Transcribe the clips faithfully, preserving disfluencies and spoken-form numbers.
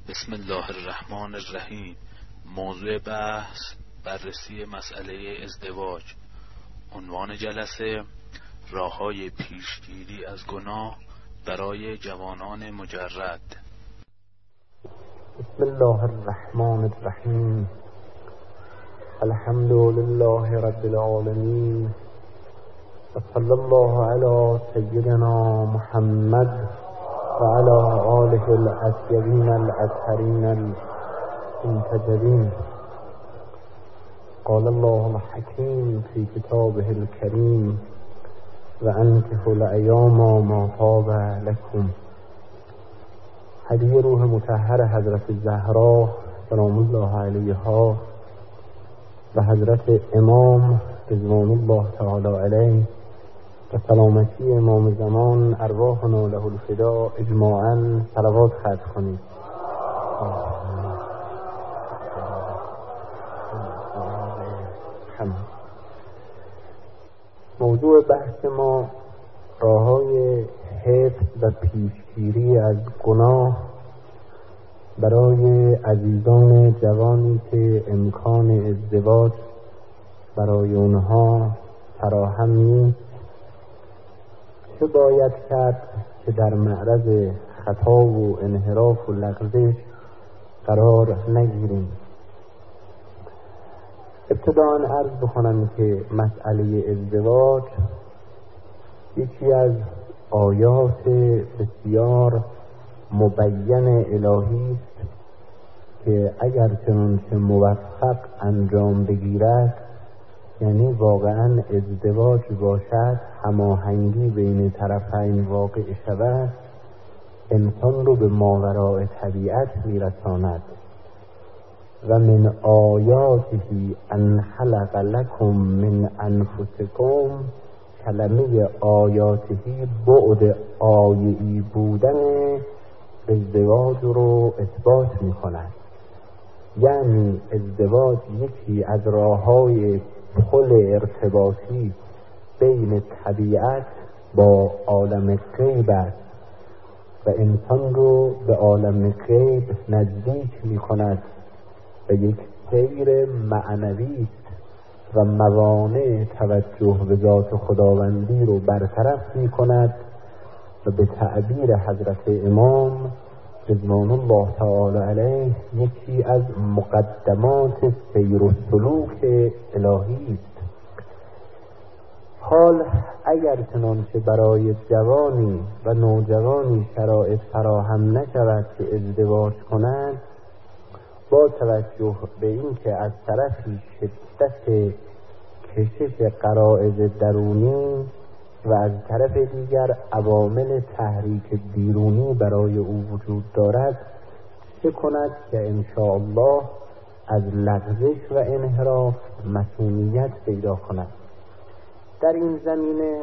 بسم الله الرحمن الرحیم. موضوع بحث بررسی مسئله ازدواج. عنوان جلسه: راه‌های پیشگیری از گناه برای جوانان مجرد. بسم الله الرحمن الرحیم. الحمد لله رب العالمین و صلی الله علی سیدنا محمد و علی آله الاطیبین الاطهرین المنتجبین. قال الله الحکیم فی کتابه الکریم و انکحوا الایام ما طاب لکم. هدیه روح مطهر حضرت زهرا سلام الله علیها و حضرت امام رضوان الله تعالی علیه و سلامتی امام زمان ارواحنا له الفدا اجماعاً صلوات ختم کنید. موضوع بحث ما راه‌های حفظ و پیشگیری از گناه برای عزیزان جوانی که امکان ازدواج برای اونها فراهم نیست. چه باید کرد که در معرض خطا و انحراف و لغزش قرار نگیریم؟ ابتداً عرض بکنم که مسئله ازدواج یکی از آیات بسیار مبین الهی است که اگر چنانچه موفق انجام بگیرد، یعنی واقعا ازدواج باشد، هماهنگی بین طرفین واقع شود، انسان رو به ماوراء طبیعت میرساند. و من آیاته ان خلق لکم من انفسکم، کلمه آیاته بعد آیه‌ای بودن ازدواج رو اثبات می کند. یعنی ازدواج یکی از راه‌های پل ارتباطی بین طبیعت با عالم غیب است و انسان رو به عالم غیب نزدیک می کند و یک سیر معنوی است و موانع توجه به ذات خداوندی رو برطرف می کند و به تعبیر حضرت امام رضوان الله تعالی علیه یکی از مقدمات سیر و سلوک الهی است. حال اگر چنانچه برای جوانی و نوجوانی شرایط فراهم نشود که ازدواج کنند، با توجه به اینکه از طرفی شدت کشش غرایز درونی و از طرف دیگر عوامل تحریک بیرونی برای او وجود دارد، چه کند که انشاءالله از لغزش و انحراف مسئولیت پیدا کند؟ در این زمینه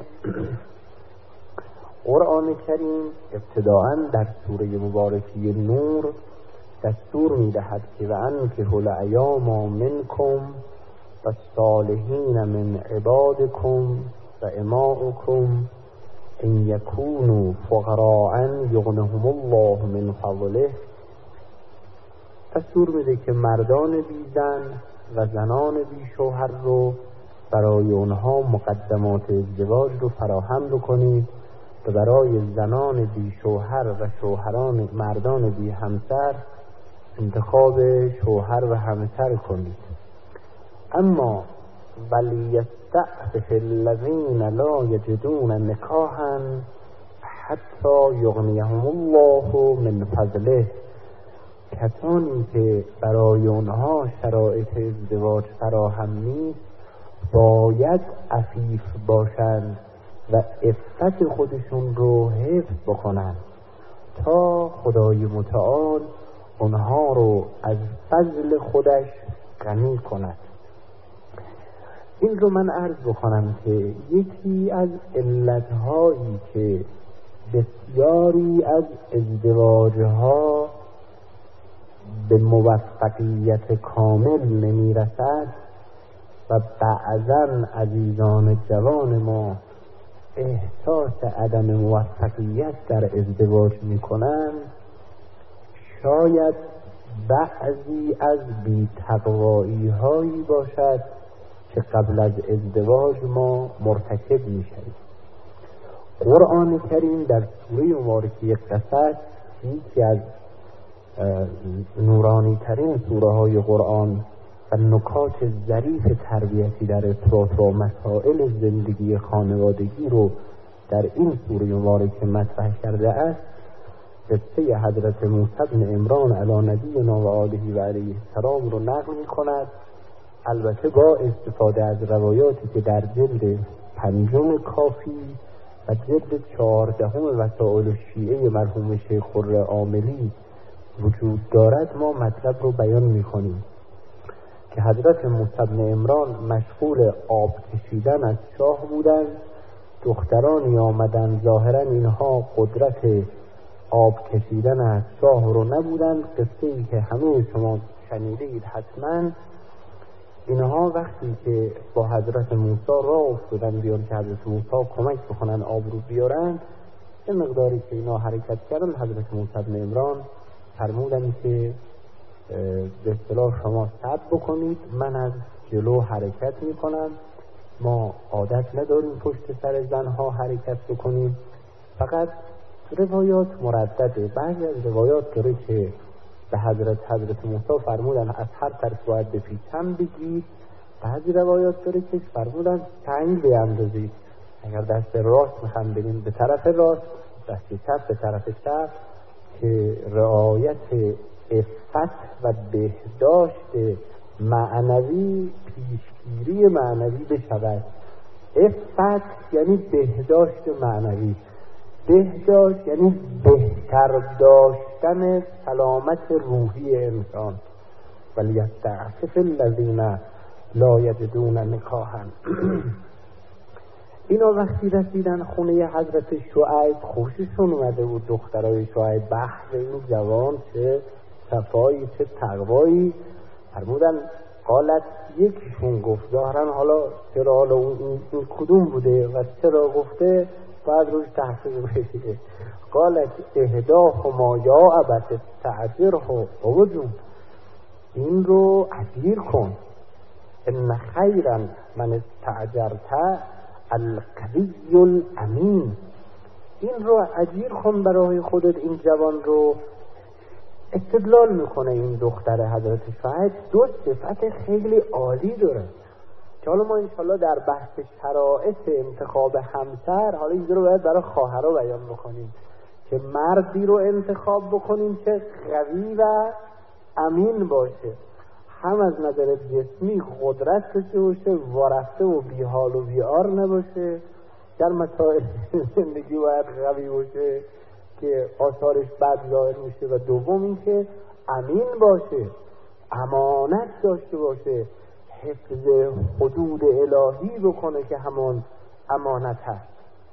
قرآن کریم ابتداءً در سوره مبارکه نور دستور می‌دهد که و انکحوا الایام منکم و الصالحین من عبادکم و امائکم ان یکونوا فقراء یغنهم الله من فضله. دستور میده که مردان بی زن و زنان بی شوهر رو برای اونها مقدمات ازدواج رو فراهم بکنید و برای زنان بی شوهر و شوهران مردان بی همسر انتخاب شوهر و همسر کنید. اما ولیستعفف الذین لا یجدون نکاحا حتی یغنیهم الله من فضله. کسانی که برای اونها شرایط ازدواج فراهم نیست باید عفیف باشند و عفت خودشون رو حفظ بکنند تا خدای متعال اونها رو از فضل خودش غنی کند. این رو من عرض بکنم که یکی از علتهایی که بسیاری از ازدواجها به موفقیت کامل نمی رسد و بعضاً عزیزان جوان ما احساس عدم موفقیت در ازدواج می کنند، شاید بعضی از بی‌تقوایی هایی باشد که قبل از ازدواج ما مرتکب میشیم. قرآن کریم در سوره مبارکه قصص، یکی از نورانی ترین سوره های قرآن و نکات ظریف تربیتی در ارتباط با مسائل زندگی خانوادگی رو در این سوره مبارکه مطرح کرده است، قصه حضرت موسی بن عمران علی نبینا و آله و علیه السلام رو نقل می کند، البته با استفاده از روایاتی که در جلد پنجم کافی و جلد چهاردهم وسائل الشیعه مرحوم شیخ خرم عاملی وجود دارد. ما مطلب رو بیان می کنیم که حضرت موسی بن عمران مشغول آب کشیدن از چاه بودند. دخترانی آمدن، ظاهرا اینها قدرت آب کشیدن از چاه رو نبودند. قصه ای که همه شما شنیدید حتما. اینها وقتی که با حضرت موسی راه افتادن بیان که حضرت موسی کمک بکنن آب رو بیارن، به مقداری که اینا حرکت کردن، حضرت موسی بن عمران فرمودن که به اصطلاح شما صبر بکنید، من از جلو حرکت میکنم. ما عادت نداریم پشت سر زنها حرکت بکنیم. فقط روایات مردده. بعضی از روایات داره که به حضرت حضرت موسی فرمودن از هر طرف باید به پیشم بگید. بعضی روایات داره که فرمودن سنگ بیندازید. اگر دست راست میخوام بریم به طرف راست، دست چپ به طرف چپ، که رعایت عفت و بهداشت معنوی، پیشگیری معنوی بشود. عفت یعنی بهداشت معنوی، بهداشت یعنی بهتر داشتن سلامت روحی انسان. ولیستعفف الذین لا یجدون نکاحا. اینا وقتی رسیدن خونه حضرت شعیب، خوششون اومده بود دخترای شعیب. بحر این جوان چه صفایی چه تقوایی. فرمودن قالت، یکیشون گفت، ظاهرا حالا چرا حالا این, این کدوم بوده و چرا گفته بعد روش تحقیق بشه. قالت اهداهما یا ابت استأجره، بابا جون این رو اجیر کن. ان خیرا من استأجرته القوی الامین. این رو اجیر کن برای خودت، این جوان رو. استدلال میکنه این دختر حضرت شعیب دو صفت خیلی عالی داره که حالا ما انشالله در بحث شرایط انتخاب همسر، حالا اینجا رو باید برای خواهرها بیان بکنیم که مردی رو انتخاب بکنیم که قوی و امین باشه، هم از نظر جسمی قدرت داشته باشه، وارفته و بیحال و بیار نباشه، در مسائل زندگی باید قوی باشه که آثارش بد ظاهر میشه، و دوم این که امین باشه، امانت داشته باشه، حفظ حدود الهی بکنه که همان امانت هست.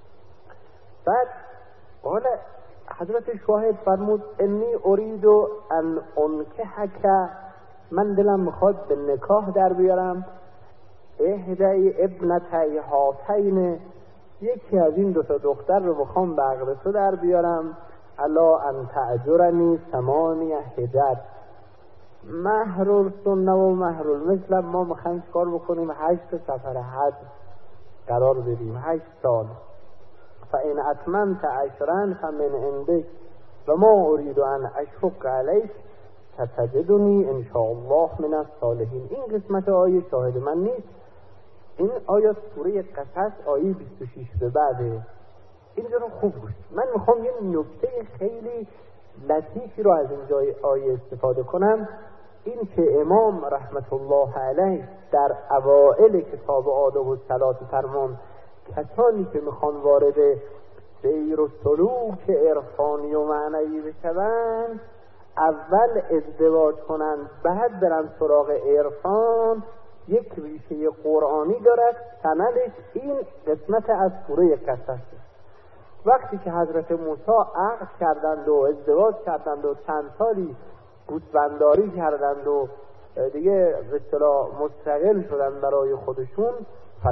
بعد قال حضرت شعیب فرمود انی ارید ان انکحک، من دلم میخواد به نکاح در بیارم، احدی ابنتی هاتین، یکی از این دو تا دختر رو بخوام به عقد تو در بیارم، الا ان تأجرنی ثمانی حجج، مهر السنه و مهر المثل. ما میخوایم کار بکنیم هشت سفر حج قرار بدیم، هشت سال. فإن اتممت عشرا فمن عندک و ما اريد ان اشق علیک ستجدنی ان شاء الله من الصالحین. این قسمت آیه شاهد من نیست، این آیات سوره قصص آیه بیست و شش به بعده. اینجا رو خوب گوش. من میخوام یه نکته خیلی لطیفی رو از این آیه استفاده کنم. این که امام رحمت الله علیه در اوائل کتاب آداب و صلات فرمان کسانی که میخوان وارد سیر و سلوک عرفانی و معنوی بشوند اول ازدواج کنند، بعد برن سراغ عرفان، یک ریشه قرآنی دارد. سندش این قسمت از سوره قصص. وقتی که حضرت موسی عقد کردند و ازدواج کردند و چند سالی گوسفنداری کردند و دیگه به اصطلاح مستقل شدن برای خودشون،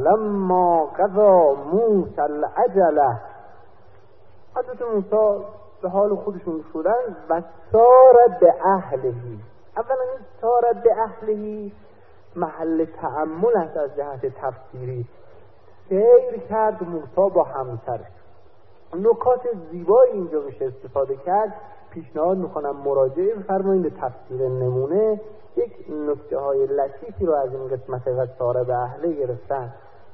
فلما قضا موسی العجله، حضرت موسی به حال خودشون شدن. و سار به اهلهی، اولا این سار به اهلهی محل تأمل است از جهت تفسیری. سیر کرد موسی با همسرش. نکات زیبایی اینجا بشه استفاده کرد. پیشنهاد میکنم مراجعه بفرمایید به تفسیر نمونه. یک نکته های لطیفی رو از این قسمت و سار به اهله گرفتن.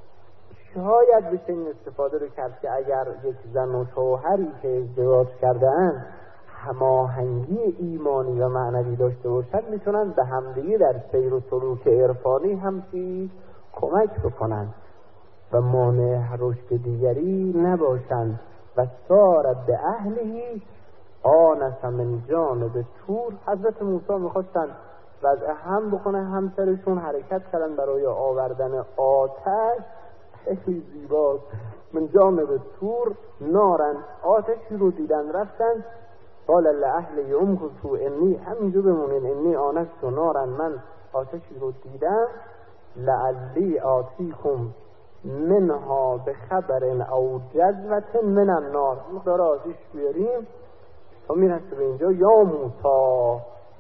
شاید بشه این استفاده رو کرد که اگر یک زن و شوهری که ازدواج کرده اند هماهنگی ایمانی و معنوی داشته باشند، میتونن به همدیگه در سیر و سلوک عرفانی هم چی کمک بکنن و مانع رشد دیگری نباشند. و سار به اهلهی آنس من جانب طور. حضرت موسی میخواستن وضع هم بکنه همسرشون، حرکت کردن برای آوردن آتش. خیلی زیباست. من جانب طور نارن، آتشی رو دیدن رفتن. قال لأهل امکثوا انی، همینجا بمونین، انی آنست نارن، من آتشی رو دیدم. لعلی آتیکم منها به خبر او جذوة من النار. مقدار آتش بیاریم تا میرسه به اینجا. یا موسی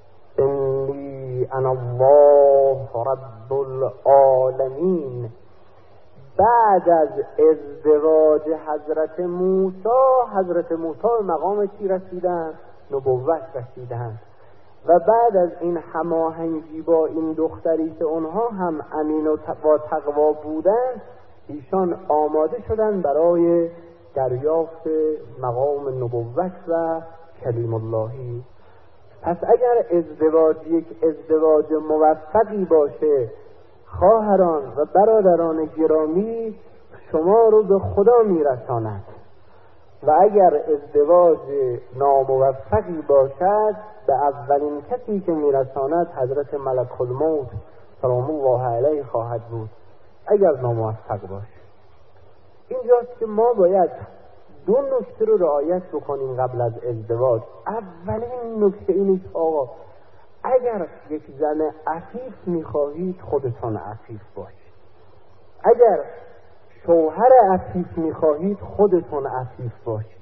انی انا الله رب العالمین. بعد از ازدواج حضرت موسی، حضرت موسی به مقام چی رسیدن؟ نبوت رسیدن. و بعد از این هماهنگی با این دختری که اونها هم امین و با تقوا بودن، ایشان آماده شدن برای دریافت مقام نبوت و کلیم اللهی. پس اگر ازدواج یک ازدواج موفقی باشه، خواهران و برادران گرامی، شما رو به خدا میرساند. و اگر ازدواج ناموفقی باشد، به اولین کسی که میرساند حضرت ملک الموت سلام الله علیه خواهد بود اگر ناموفق باشه. اینجاست که ما باید دو نکته رو رعایت بکنیم قبل از ازدواج. اولین نکته اینه که آقا اگر یک زن عفیف میخواهید خودتان عفیف باشید. اگر شوهر عفیف میخواهید خودتون عفیف باشید.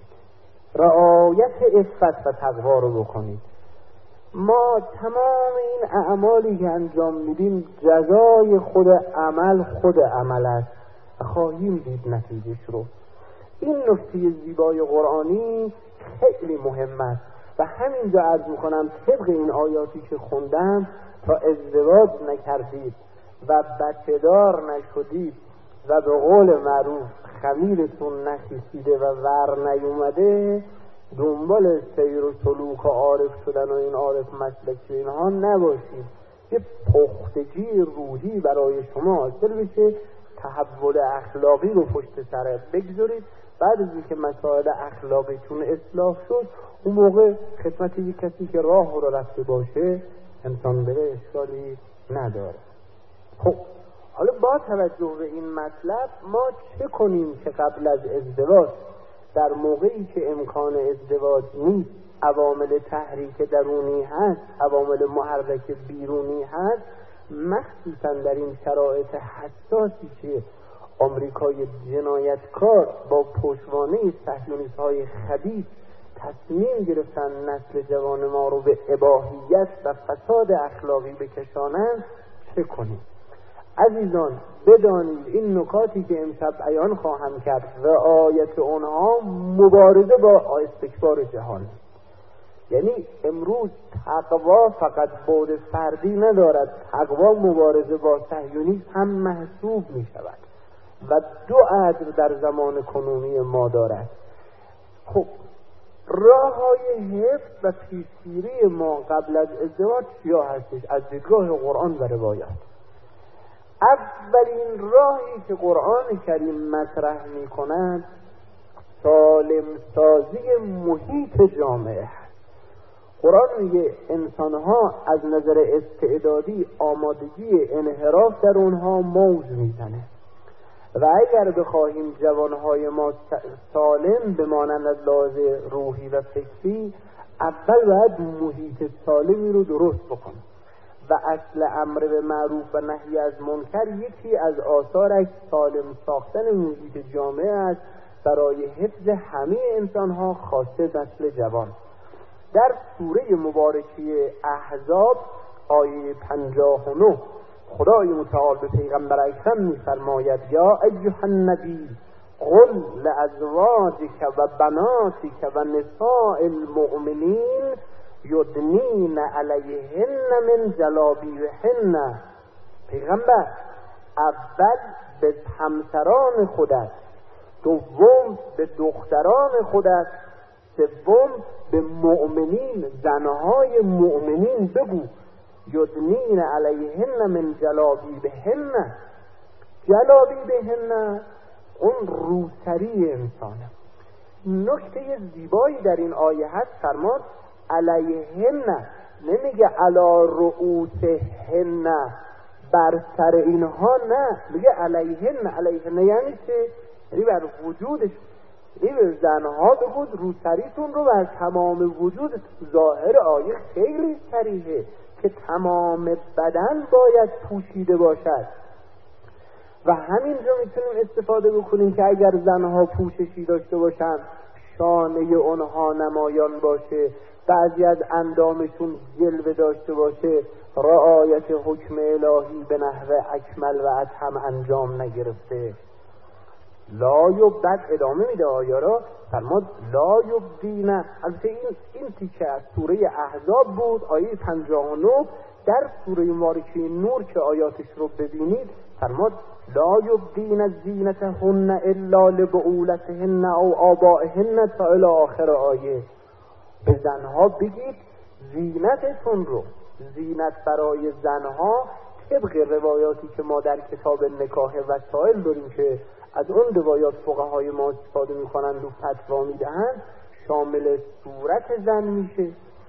رعایت عفت و تقوا رو بکنید. ما تمام این اعمالی که انجام میدیم جزای خود عمل خود عمل است و خواهیم دید نتیجهش رو. این نکته زیبای قرآنی خیلی مهم است و همینجا عرض میکنم طبق این آیاتی که خوندم تا ازدواج نکردید و بچه دار نشدید و به قول معروف خمیرتون نخیسیده و ور نیومده، دنبال سیر و سلوک و عارف شدن و این عارف مسلکی اینها نباشید. یه پختگی روحی برای شما حاصل بشه، تحول اخلاقی رو پشت سر بگذارید. بعد از اینکه مسائل اخلاقیتون اصلاح شد، اون موقع خدمت یک کسی که راه رو رفته باشه انسان بره اشکالی نداره. خب حالا با توجه به این مطلب ما چه کنیم که قبل از ازدواج در موقعی که امکان ازدواج نیست، عوامل تحریک درونی هست، عوامل محرک بیرونی هست، مخصوصا در این شرایط حساسی که آمریکای جنایتکار با پشتوانه صهیونیست های خبیث تصمیم گرفتن نسل جوان ما رو به اباحیت و فساد اخلاقی بکشانند، چه کنیم؟ عزیزان بدانید این نکاتی که امشب بیان خواهم کرد و آیت اونها مبارزه با استکبار جهان. یعنی امروز تقوا فقط بعد فردی ندارد، تقوا مبارزه با صهیونیسم هم محسوب می شود و دو عدل در زمان کنونی ما دارد. خب راه های حفظ و پیشگیری ما قبل از ازدواج چیا هستش از دیدگاه قرآن و روایات؟ اولین راهی که قرآن کریم مطرح می کند سالم سازی محیط جامعه هست. قرآن میگه انسانها از نظر استعدادی آمادگی انحراف در اونها موج میزنه و اگر بخواهیم جوانهای ما سالم بمانند از لحاظ روحی و فکری، اول باید محیط سالمی رو درست بکنیم و اصل امر به معروف و نهی از منکر یکی از آثارش سالم ساختن محیط جامعه است برای حفظ همه انسانها خاصه نسل جوان. در سوره مبارکه احزاب آیه پنجاه و نه خدای متعال به پیغمبر اکرم می‌فرماید یا ایها النبی قل لازواجک و بناتک و نساء المؤمنین یدنین علیهن من جلابیبهن. پیغمبر، اول به همسران خودت، دوم به دختران خودت، سوم به مؤمنین، زنهای مؤمنین بگو یدنین علیهن من جلابیبهن. جلابیبهن اون روسری انسانه. نکته زیبایی در این آیه هست، فرماد علیهن، نمیگه علی رؤوسهن، بر سر اینها، نه، میگه علیهن. علیهن یعنی چه؟ یعنی بر وجودش. یعنی به زنها بگو روسریتون رو بر تمام وجود. ظاهر آیه خیلی صریحه که تمام بدن باید پوشیده باشد و همینجا میتونیم استفاده بکنیم که اگر زنها پوششی داشته باشن شانه اونها نمایان باشه، بعضی از اندامشون جلوه داشته باشه، رعایت حکم الهی به نحو اکمل و اتم انجام نگرفته. لا یبدد، ادامه میده آیه را، فرماد لا یبدین. البته این این تیکه از سوره احزاب بود، آیه پنجاه و نه. در سوره مبارکه نور که آیاتش رو ببینید فرماد لا یبدین زینتهن الا لبعولتهن او آبائهن تا الی آخر آیه. به زنها بگید زینتتون رو، زینت برای زنها طبق روایاتی که ما در کتاب نکاح وسائل داریم که از اون روایات فقهای ما استفاده میکنند و فتوا میدهند، شامل صورت زن میشه،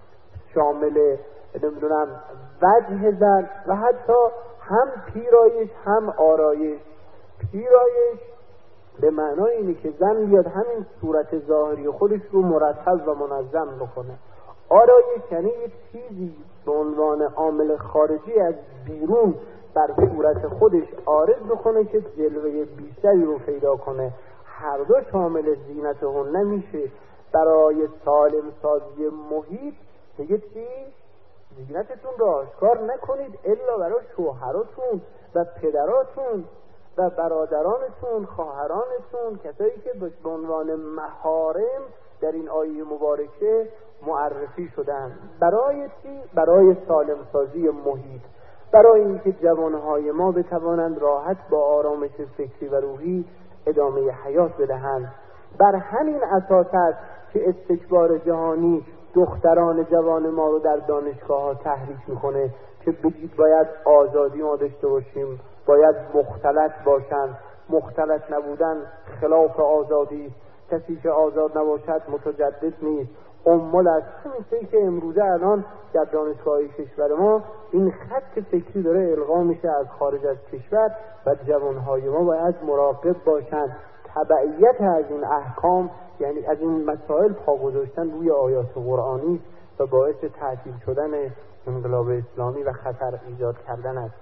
شامل نمیدونم وجه زن و حتی هم پیرایش هم آرایش. پیرایش به معنای اینه که زن بیاد همین صورت ظاهری خودش رو مرتب و منظم بکنه. آرایش یعنی یه چیزی به عنوان عامل خارجی از بیرون بر صورت خودش عارض بکنه که جلوه بیشتری رو پیدا کنه. هر دو شامل زینتهن نمیشه. برای سالم سازی محیط میگه چی؟ زینتتون رو آشکار نکنید الا برای شوهراتون و پدراتون و برادرانتون، خواهرانتون، کسایی که به عنوان محارم در این آیه مبارکه معرفی شدن. برای چی؟ برای سالم سازی محیط، برای اینکه جوانهای ما بتوانند راحت با آرامش فکری و روحی ادامه حیات بدهند. بر همین اساس است که استکبار جهانی دختران جوان ما رو در دانشگاه ها تحریک میکنه که بگید باید آزادی ما داشته باشیم، باید مختلط باشن. مختلط نبودن خلاف آزادی، کسی که آزاد نباشد متجدد نیست، امول است. همین که امروزه الان در دانشگاه کشور ما این خط فکری داره القا میشه از خارج از کشور و جوانهای ما باید مراقب باشن. تبعیت از این احکام یعنی از این مسائل پا گذاشتن روی آیات قرآنی و باعث تعطیل شدن انقلاب اسلامی و خطر ایجاد کردن است.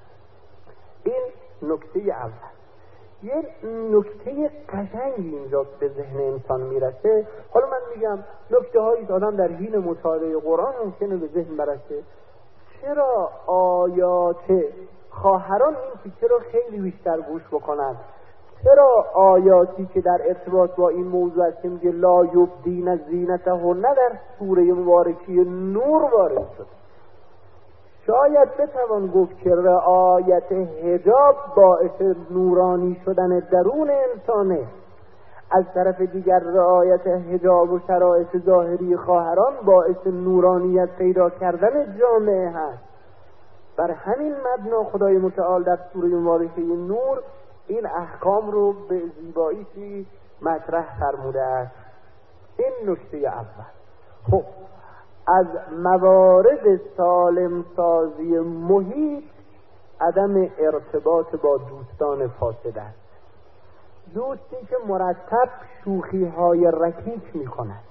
این نکته اول. یه نکته قشنگی اینجا به ذهن انسان میرسه. حالا من میگم نکته هایی آدم در حین مطالعه قرآن ممکنه به ذهن برسه. چرا آیات خواهران این تیکه رو خیلی بیشتر گوش بکنن؟ چرا آیاتی که در ارتباط با این موضوع است که میگه لا یبدین زینتهن در سوره مبارکه نور وارد شد؟ شاید بتوان گفت که رعایت حجاب باعث نورانی شدن درون انسانه، از طرف دیگر رعایت حجاب و شرایط ظاهری خواهران باعث نورانیت پیدا کردن جامعه هست. بر همین مبنا خدای متعال در سوره مبارکه نور این احکام رو به زیبایی مطرح فرموده است. این نکته اول. خب از موارد سالم سازی محیط عدم ارتباط با دوستان فاسد است. دوستی که مرتب شوخی های رکیک می کند،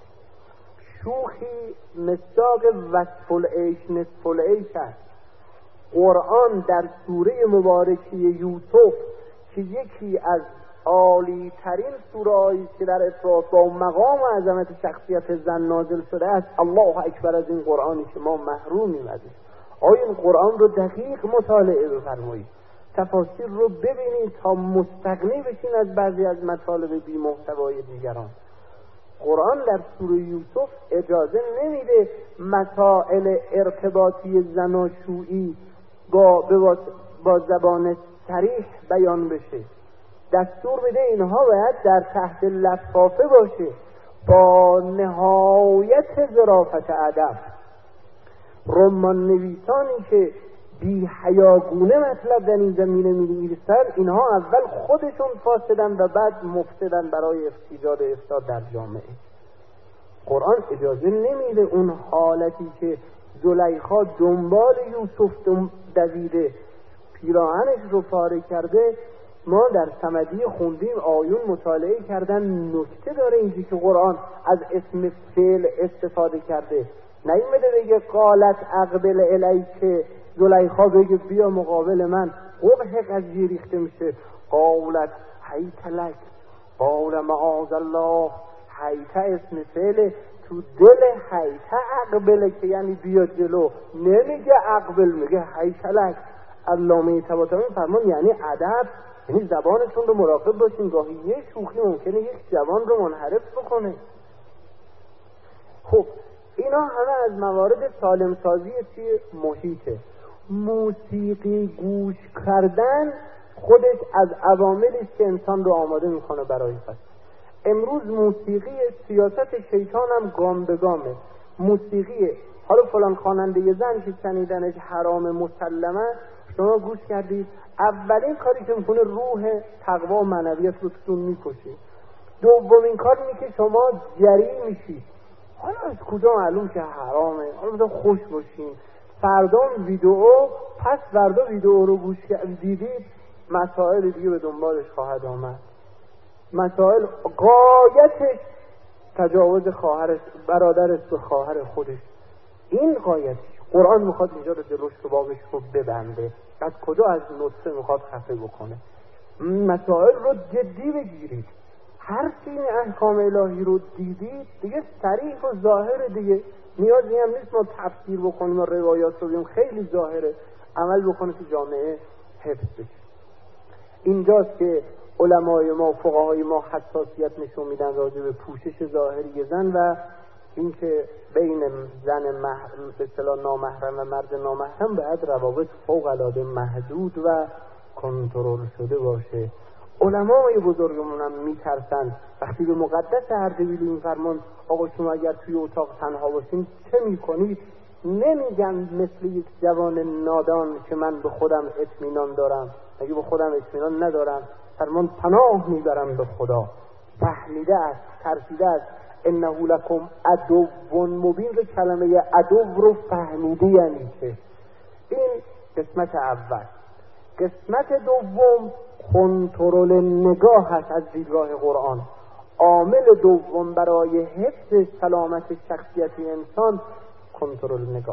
شوخی مصداق وصف العیش نصف العیش است. قرآن در سوره مبارکه یوسف که یکی از عالی ترین سوره‌ای که در افراد با مقام و عظمت شخصیت زن نازل شده است. الله اکبر از این قرآنی که ما محرومیم ازش. آیا این قرآن رو دقیق مطالعه بفرمایید، تفاسیر رو ببینید تا مستغنی بشین از بعضی از مطالب بی محتوای دیگران. قرآن در سوره یوسف اجازه نمیده مسائل ارتباطی زناشویی با با زبان صریح بیان بشه. دستور میده اینها باید در تحت لفافه باشه، با نهایت ظرافت ادب. رمان نویسانی که بی حیاگونه مطلب در این زمینه می‌نویسند، اینها اول خودشون فاسدن و بعد مفسدن برای ایجاد افساد در جامعه. قرآن اجازه نمیده اون حالتی که زلیخا دنبال یوسف دویده، پیراهنش رو پاره کرده. ما در صمدی خوندیم، آیون مطالعه کردن، نکته داره اینجا که قرآن از اسم فعل استفاده کرده. نیومده بگه قالت اقبل الیک، زلیخا بگه بیا مقابل من، قبح قضیه ریخته میشه. قالت حیت لک، قال معاذ الله. حیت اسم فعل، تو دل حیت اقبله که یعنی بیا جلو، نمیگه اقبل، میگه حیت لک. علامه طباطبایی فرمان یعنی ادب، یعنی زبانتون رو مراقب باشین، گاهی یه شوخی ممکنه یک جوان رو منحرف بکنه. خب اینا همه از موارد سالم سازی چی محیطه. موسیقی گوش کردن خودش از عواملی است که انسان رو آماده میکنه برای فساد. امروز موسیقی سیاست شیطان هم گام به گامه. موسیقی حالا فلان خواننده زن که شنیدنش حرام مسلمه، شما گوش کردید، اولین کاری که میکنه روح تقوا و معنویت رو تون میکشه. دومین کار اینه که شما جری میشید. حالا از کجا معلوم که حرامه؟ حالا بذار خوش باشین. فردا ویدئو، پس فردا ویدئو رو گوش دیدید، مسائل دیگه به دنبالش خواهد آمد. مسائل غایتش تجاوز خواهرش، برادرش به خواهر خودش. این غایتش. قرآن میخواد اینجا رو جلوش رو بابش رو ببنده. از کجا از نطفه میخواد خفه بکنه. مسائل رو جدی بگیرید. هر چی این احکام الهی رو دیدید دیگه صریح و ظاهر، دیگه نیازی هم نیست ما تفسیر بکنیم و روایات رو بگیم، خیلی ظاهره، عمل بکنه که جامعه حفظ بشه. اینجاست که علمای ما، فقهای ما حساسیت نشون میدن راجع به پوشش ظاهری زن و اینکه بین زن محرم به اصطلاح نامحرم و مرد نامحرم باید روابط فوق العاده محدود و کنترل شده باشه. علمای بزرگمون هم میترسن وقتی به مقدس اردبیل این فرمان آقا شما اگر توی اتاق تنها باشین چه میکنید؟ نمیگن مثل یک جوان نادان که من به خودم اطمینان دارم، اگه به خودم اطمینان ندارم فرمان پناه میبرم به خدا. فهمیده است، ترسیده است. انه لکم عدو مبین، رو کلمه عدو رو فهمیده یعنی چه. این قسمت اول. قسمت دوم کنترل نگاه هست از دیدگاه قرآن. عامل دوم برای حفظ سلامت شخصیت انسان کنترل نگاه.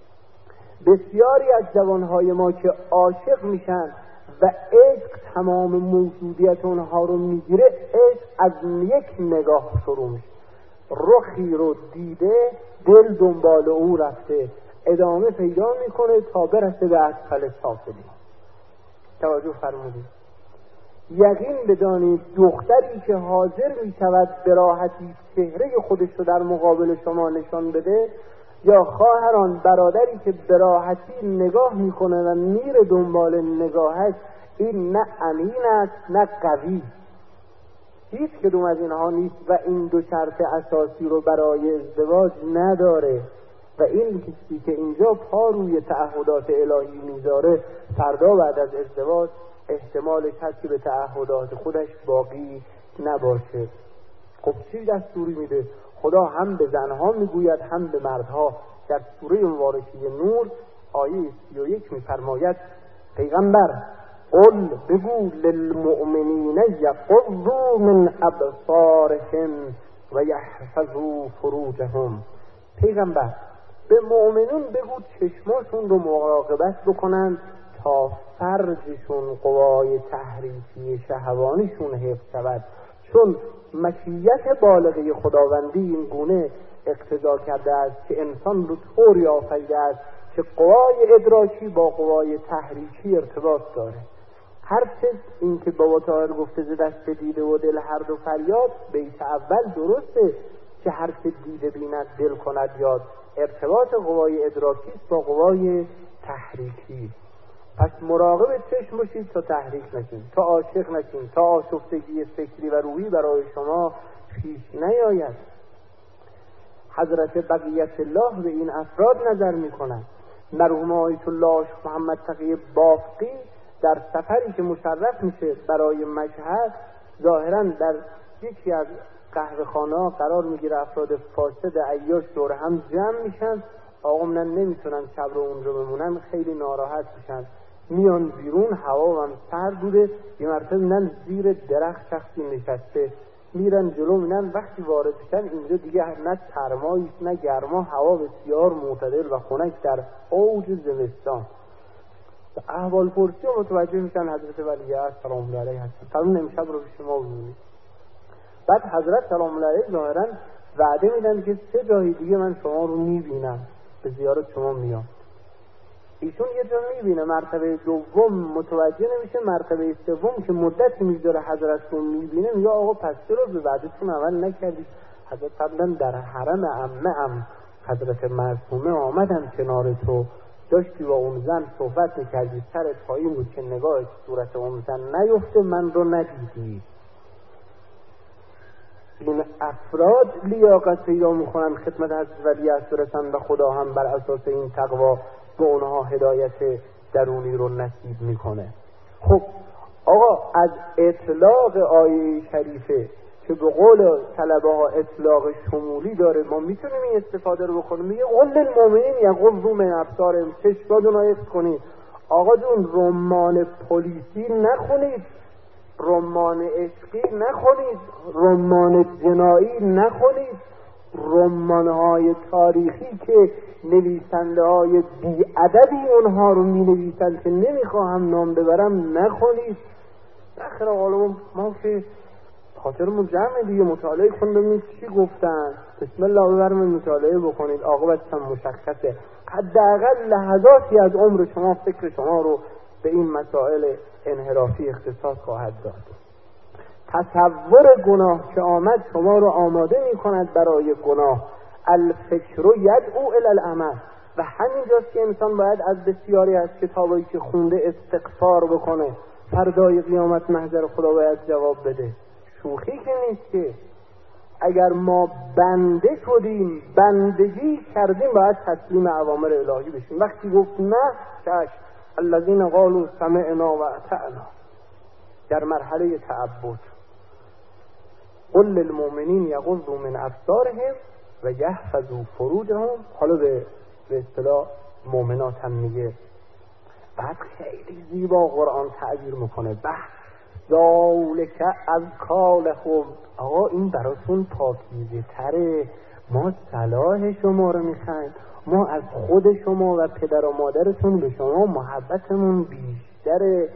بسیاری از جوانهای ما که عاشق میشن و عشق تمام موجودیت اونها رو میگیره، عشق از یک نگاه شروع میشه. رخی رو دیده، دل دنبال او رفته، ادامه پیدا میکنه تا برسه به اسفل سافلین. توجه فرمودید. یقین بدانید دختری که حاضر میشود به راحتی چهره خودش رو در مقابل شما نشان بده، یا خواهران برادری که به راحتی نگاه میکنه و میره دنبال نگاهش، این نه امین است نه قوی. هیچ کدوم از اینها نیست و این دو شرط اساسی رو برای ازدواج نداره. و این کسی که اینجا پا روی تعهدات الهی میذاره، فردا بعد از ازدواج احتمالش هست که به تعهدات خودش باقی نباشه. خب چی دستوری میده؟ خدا هم به زنها میگوید هم به مردها. در سوره مبارکه نور آیه سی و یک میفرماید پیغمبر قل بگو للمؤمنین یغضوا من ابصارهم و یحفظوا فروجهم. پیغمبر به مؤمنون بگو چشماشون رو مراقبت بکنن تا فرجشون، قوای تحریکی شهوانیشون حفظ شود. چون مشیت بالغه خداوندی این گونه اقتضا کرده است که انسان رو طوری آفریده است که قوای ادراکی با قوای تحریکی ارتباط داره. هرچه این که بابا طاهر گفته ز دست دیده و دل هر دو فریاد، بیت اول درسته که هر که دیده بیند دل کند یاد. ارتباط قوای ادراکی با قوای تحریکی. پس مراقب چشم باشید تا تحریک نشین، تا عاشق نشین، تا آشفتگی فکری و روحی برای شما پیش نیاید. حضرت بقیت الله به این افراد نظر می کنند. مرحوم آیت الله محمد تقی بافقی در سفری که مشرف میشه برای مشهد، ظاهرا در یکی از قهوه خانه ها قرار میگیره، افراد فاسد عیاش دور هم جمع میشن. آقا منن نمیتونن شب رو اونجا بمونن، خیلی ناراحت میشن، میان بیرون، هوا هم سرد بوده، یه مرتبه میرن زیر درخت شخصی نشسته، میرن جلو، میرن وقتی وارد میشن اینجا دیگه نه سرماییست نه گرما، هوا بسیار معتدل و خنک در اوج زمستان. احوال پرسی و متوجه میشن حضرت ولیعصر سلام الله علیه هستن، فرمون امشب رو به شما ببینید. بعد حضرت سلام الله علیه ظاهرا وعده میدن که سه جای دیگه من شما رو میبینم، به زیارت شما میام. ایشون یه جا میبینه، مرتبه دوم متوجه نمیشه، مرتبه سوم که مدتی میذاره حضرت رو میبینه، میگه آقا پس چرا به وعدتون عمل نکردید؟ حضرت فرمودن در حرم عمه ام حضرت معصومه آمدم کنار تو، داشتی با اون زن صحبت میکردی، سرت پایین بود که نگاه صورت اون زن نیفته، من رو ندیدی. این افراد لیاقت پیدا میکنن خدمت حضرت ولیعصر رسن و خدا هم بر اساس این تقوا به اونها هدایت درونی رو نصیب میکنه. خب آقا از اطلاق آیه شریفه که به قول طلبه ها اطلاق شمولی داره، ما میتونیم این استفاده رو بکنیم. میگه قل للمؤمنین یغضوا من ابصارهم، چشماتون رو حفظ کنید. آقا جون رمان پلیسی نخونید، رمان عشقی نخونید، رمان جنایی نخونید، رمان‌های تاریخی که نویسنده های بی‌ادبی اونها رو می نویسند که نمیخواهم نام ببرم نخونید. نخیر آقا ما که خاطرمون جمعه دیگه، مطالعه کنید ببینید چی گفتن، بسم الله ببرم مطالعه بکنید، عاقبتش هم مشخصه. حداقل لحظاتی از عمر شما فکر شما رو به این مسائل انحرافی اختصاص خواهد داد. تصور گناه که آمد شما رو آماده می کند برای گناه. الفکر یدعو الی العمل، و همینجاست که انسان باید از بسیاری از کتابایی که خونده استغفار بکنه، فردای قیامت محضر خدا باید جواب بده. شوخی که نیست که اگر ما بنده شدیم، بندگی کردیم، باید تسلیم اوامر الهی بشیم. وقتی گفت نه چش الذین قالوا سمعنا و اطعنا در مرحله تعبد، قل للمؤمنین یغضوا من ابصارهم و یحفظوا فروجهم. حالا به به اصطلاح مؤمنات هم میگه. بعد خیلی زیبا قرآن تعبیر میکنه، به ذالک از کالهم، آقا این براتون پاکیزه تره، ما صلاح شما رو میخوایم، ما از خود شما و پدر و مادرتون به شما محبتمون بیشتره.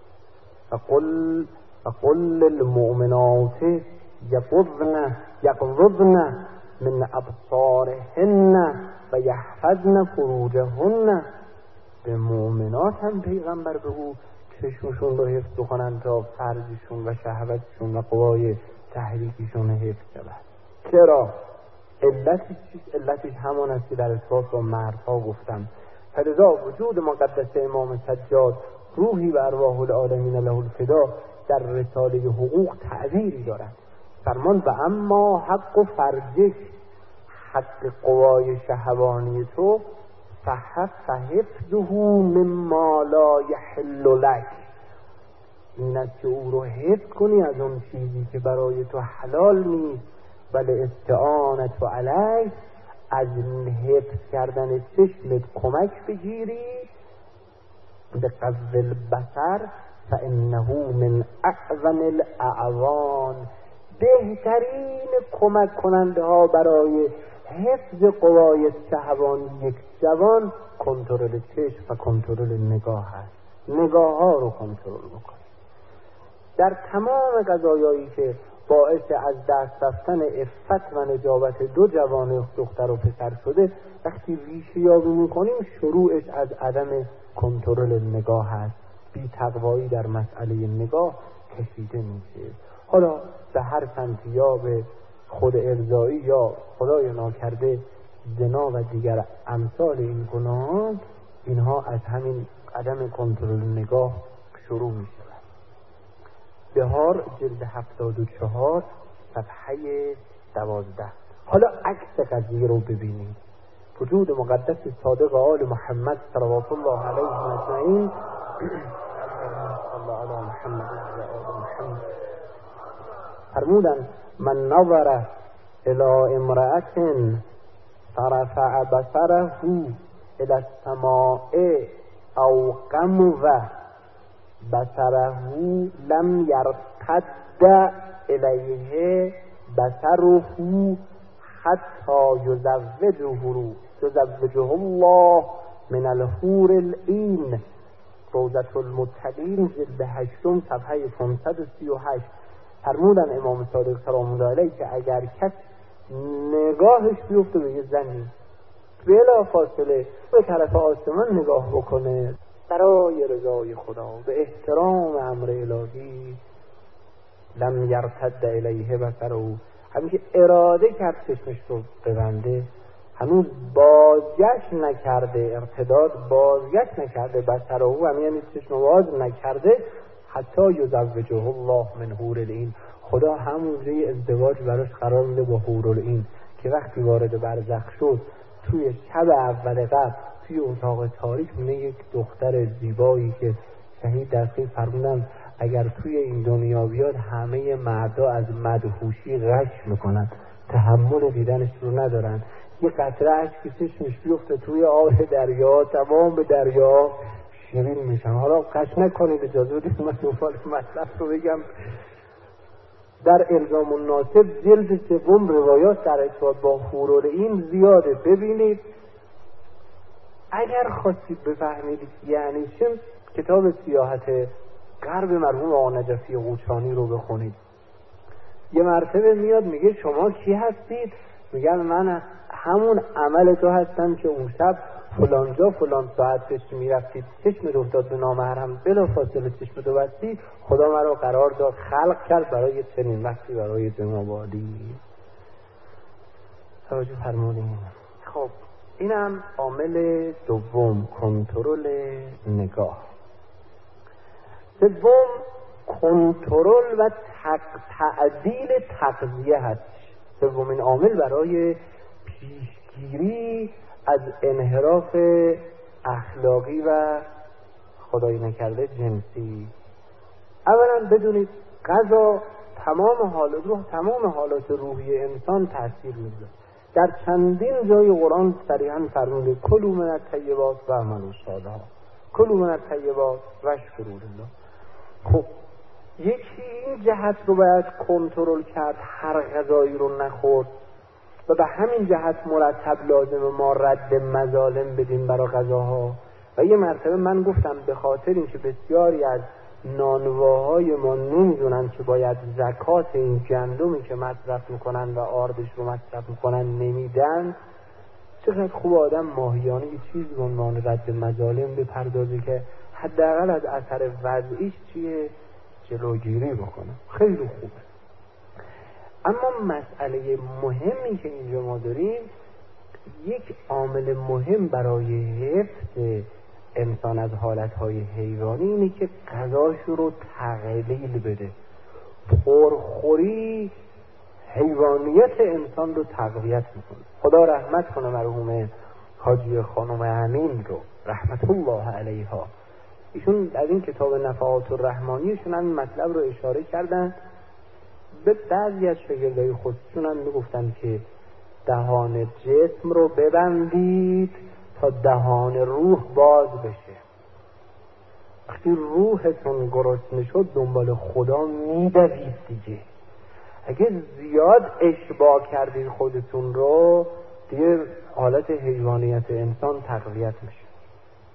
فقل فقل للمؤمنات یغضن یغضضن من ابصارهن و یحفظن فروجهن. به مؤمنات هم پیغمبر بگو چشمشون رو حفظ کنن تا فرجشون و شهوتشون و قوای تحریکشون حفظ شود. چرا؟ علتش چیست؟ علتش همان است که در ارتباط با مردها گفتم. فلذا وجود مقدس امام سجاد روحی و ارواح العالمین له الفدا در رساله حقوق تعبیری دارد. فرمان و اما حق و فرجش، حق قوای شهوانی تو، فحفظه مما لا یحل لک، این است که او رو حفظ کنی از اون چیزی که برای تو حلال نیست. بل استعانت و علیه، از حفظ کردن چشمت کمک بگیری. به قذف البصر فانه من اعظم الاعوان، بهترین کمک کننده ها برای حفظ قوای شهوانی یک جوان کنترل چشم و کنترل نگاه است. نگاه ها رو کنترل بکنیم. در تمام قضایایی که باعث از دست رفتن عفت و نجابت دو جوان دختر و پسر شده، وقتی ریشه یابی میکنیم شروعش از عدم کنترل نگاه هست. بی تقوایی در مسئله نگاه کشیده میشه. حالا به هر سمتی، یا به خود ارضایی یا خدای ناکرده زنا و دیگر امثال این گناهان، اینها از همین عدم کنترل نگاه شروع می شود. بهار جلد هفتاد و چهار صفحه دوازده. حالا عکس قضیه رو ببینید. وجود مقدس صادق آل محمد صلوات الله علیه اجمعین الله علی محمد و آل محمد فرمودند: من نظر الى امرأة فرفع بصره الى السماء او قمض بصره لم يرتد الیه بصره حتی یزوجه یزوجه الله من الحور العین. روضة المتقین جلد هشتم صفحه پانصد و سی و هشت. فرمودن امام صادق سلام الله علیه که اگر کس نگاهش بیفته به یه زنی، بلا فاصله به طرف آسمان نگاه بکنه برای رضای خدا، به احترام امر الهی، لم یرتد الیه بصره، همین که اراده کرد چشمش رو ببنده، هنوز بازگشت نکرده، ارتداد بازگشت نکرده، بصره همین یعنی چشم باز نکرده، حتی یزوجه الله من حور العین، خدا همون ازدواج براش قرار میده با حور العین که وقتی وارد برزخ شد توی شب اول قبر توی اتاق تاریک میونه یک دختر زیبایی که شهید دستگی فرمودن اگر توی این دنیا بیاد همه مردا از مدهوشی غش میکنن، تحمل دیدنش رو ندارن. یه قطره اشکی چشمش بیفته توی آب دریا، تمام به دریا شیرین میشن. حالا قش نکنید، اجازه بدید من دوباره مطلب رو بگم. در الزام الناصب جلد سوم روایات در ارتباط با حور العین زیاده، ببینید. اگر خواستید بفهمید یعنی چه، کتاب سیاحت غرب مرحوم آقا نجفی قوچانی رو بخونید. یه مرتبه میاد میگه شما کی هستید؟ میگم من همون عمل تو هستم که اون شب فلان جا فلان ساعت پیش میرفتید، چشم رو افتاد به نامحرم، بلا فاصله چشم تو بستی، خدا من رو قرار داد خلق کرد برای چنین وقتی، برای جناب عالی. توجه فرمودین. خب اینم عامل دوم، کنترل نگاه. سوم کنترل و تعدیل تغذیه هست. سومین عامل برای پیشگیری از انحراف اخلاقی و خدای نکرده جنسی. اولا بدونید غذا تمام حالات روح تمام حالات روحی انسان تاثیر میذاره. در چندین جای قرآن صریحاً فرموده کلوا من الطیبات و اعملوا صالحا، کلوا من الطیبات و اشکروا لله. خب یکی این جهت رو باید کنترل کرد، هر غذایی رو نخورد، و به همین جهت مرتب لازم ما رد مظالم بدیم برای غذاها. و یه مرتبه من گفتم به خاطر اینکه بسیاری از نانواهای ما نمیدونن که باید زکات این گندمی که مصرف میکنن و آردش رو مصرف میکنن نمیدن، چقدر خوب آدم ماهیانه یه چیزی به عنوان رد مظالم بپردازه که حداقل از اثر وضعیش چیه جلوگیری بکنه. خیلی خوبه. اما مسئله مهمی که اینجا ما داریم، یک عامل مهم برای حفظ انسان از حالتهای حیوانی اینه که غذاش رو تقلیل بده. پرخوری حیوانیت انسان رو تقویت میکنه. خدا رحمت کنه مرحوم حاجی خانم امین رو رحمت الله علیها. ایشون از این کتاب نفحات الرحمانیشون هم مطلب رو اشاره کردن. به بعضی از شاگردای خودشون هم میگفتن که دهان جسم رو ببندید تا دهان روح باز بشه. وقتی روحتون گرسنه شد دنبال خدا میدوید دیگه. اگه زیاد اشباع کردید خودتون رو، دیگه حالت حیوانیت انسان تقویت میشه.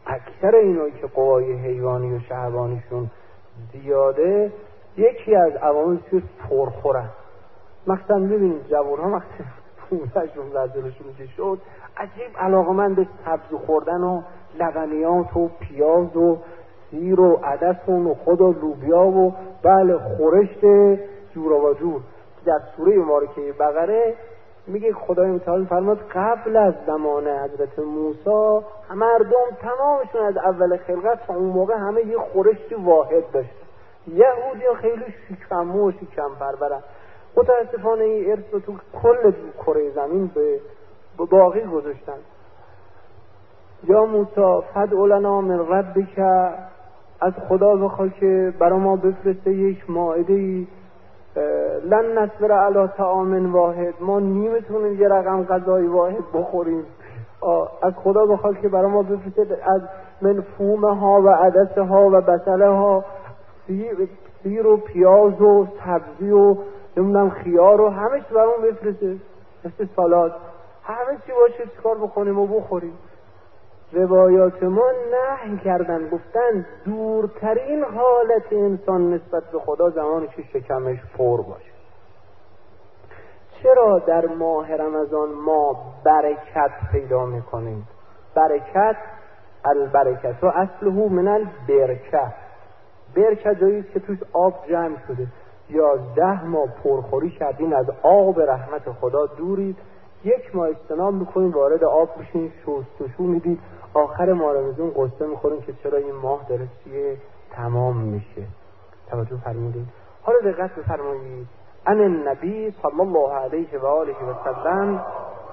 اکثر اینایی که قوای حیوانی و شهوانیشون زیاده، یکی از عواملش پرخورن. مثلا ببینید جوان‌ها وقتی پونزهشون زلزله‌شون که شد عجیب علاقه‌مند به سبزی خوردن و لبنیات و پیاز و سیر و عدس و نخود و لوبیا و بله خورشت جور و جور. در سوره مبارکه بقره میگه خدای متعال فرمود قبل از زمان حضرت موسی مردم تمامشون از اول خلقت تا اون موقع همه یه خورشت واحد داشتن. یهودی ها خیلی شیکمو و شیکم پرورن. متاسفانه این ارث رو تو کل کره زمین به باقی گذاشتن. یا موسی فدع لنا من ربک، از خدا بخواه که برای ما بفرسته یک مائده‌ای، لن نصبر علی طعام واحد، ما نمیتونیم یه رقم غذای واحد بخوریم. از خدا بخواه که برای ما بفرسته از منفومه ها و عدسه ها و بصله ها، سیر, سیر و پیاز و سبزی و نمیدونم خیار و همه چی برای ما بفرسته، مثل سالاد، همه چی باشه چیکار بکنیم و بخوریم. روایات ما نهی کردن، گفتن دورترین حالت انسان نسبت به خدا زمانی که شکمش پر باشه. چرا در ماه رمضان ما برکت پیدا میکنیم؟ برکت، البرکت و اصله من البرکه، برکه جاییست که توش آب جمع شده. یازده ماه پرخوری کردین، از آب رحمت خدا دورید، یک ماه اجتناب میکنین، وارد آب میشین، شستشو میدید، آخر ماه رمضان قصه میخورین که چرا این ماه داره چیه تمام میشه. توجه فرمودید؟ حالا دقت بفرمایید. ان النبی صلی الله علیه و آله و سلم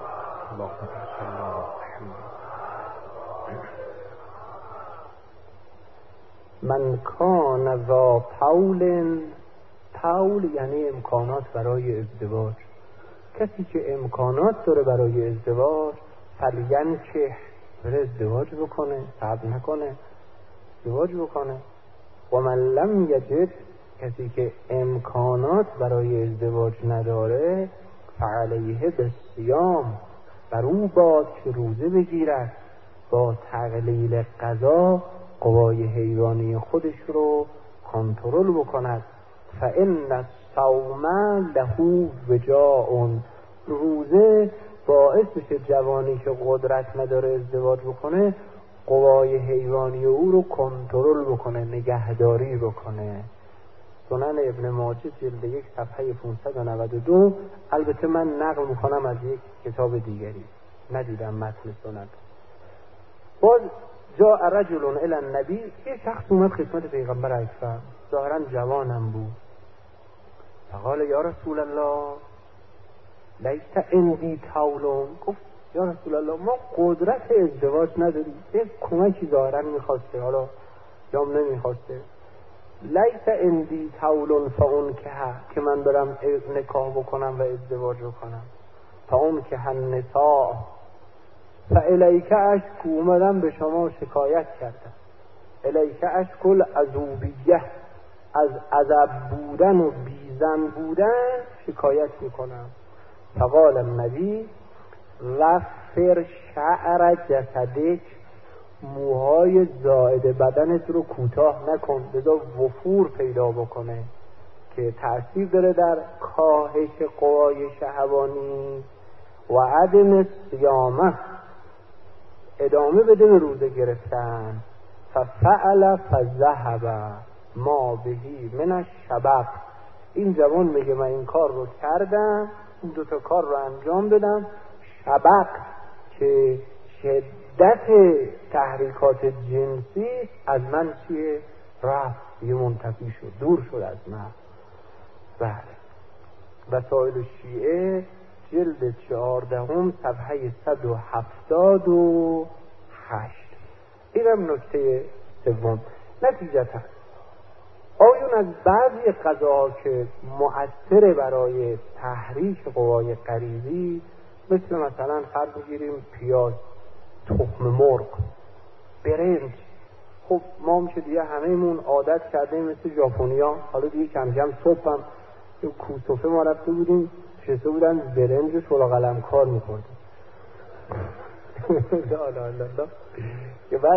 من کان ذا طول، طول یعنی امکانات برای ازدواج، کسی که امکانات داره برای ازدواج فلین که بره ازدواج بکنه، صبر نکنه، ازدواج بکنه. و من لم یجد، کسی که امکانات برای ازدواج نداره فعلیه بالصیام، بر او باد که روزه بگیرد، با تقلیل قضا قوای حیوانی خودش رو کنترل بکند. فإن الصوم له وجاء، روزه باعث میشه جوانی که قدرت نداره ازدواج بکنه قوای حیوانی او رو کنترل بکنه، نگهداری بکنه. سنن ابن ماجه جلد یک صفحه پانصد و نود و دو. البته من نقل میکنم از یک کتاب دیگری، ندیدم متن سنن. باز جاء رجل الی النبی، یه شخص اومد خدمت پیغمبر اکرم، ظاهرا جوانم بود. فقال یا رسول الله لیس عندی طول، گفت یا رسول الله ما قدرت ازدواج نداریم، یک کمکی ظاهرا میخواسته، حالا جام نمیخواسته. لیس عندی طول فانکح، که من برم نکاح بکنم و ازدواج بکنم. فانکح النساء فالیک اشکو، اومدم به شما شکایت کردم. الیک اشکو العذوبیه، از عذب بودن و بیزن بودن شکایت میکنم. فقال النبی وفر شعر جسدک، موهای زائد بدنت رو کوتاه نکن، بذار وفور پیدا بکنه که تأثیر داره در کاهش قوای شهوانی. و عدم صیامه، ادامه بده به روزه گرفتن. ففعل فذهب ما بهی من الشبق، این جوان میگه من این کار رو کردم، این دوتا کار رو انجام دادم. شبق که شدت تحریکات جنسی از من چیه؟ رفت، یه منتفی شد، دور شد از من. بله. وسائل شیعه جلد چهاردهم صفحه صد و هفتاد و هشت. اینم نکته سوم. نتیجتا آیون از بعضی غذاها که مؤثر برای تحریک قوای غریزی، مثل مثلا فرض بگیریم پیاز، تخم مرغ، برنج، خب ما هم که دیگه همه‌مون عادت کردیم مثل ژاپنیا، حالا دیگه کم کم صبح هم کوسوفه ما رفته بودیم شسته بودن برنج و شلا قلمکار می‌خوردیم. لا لا لا لا. که بعد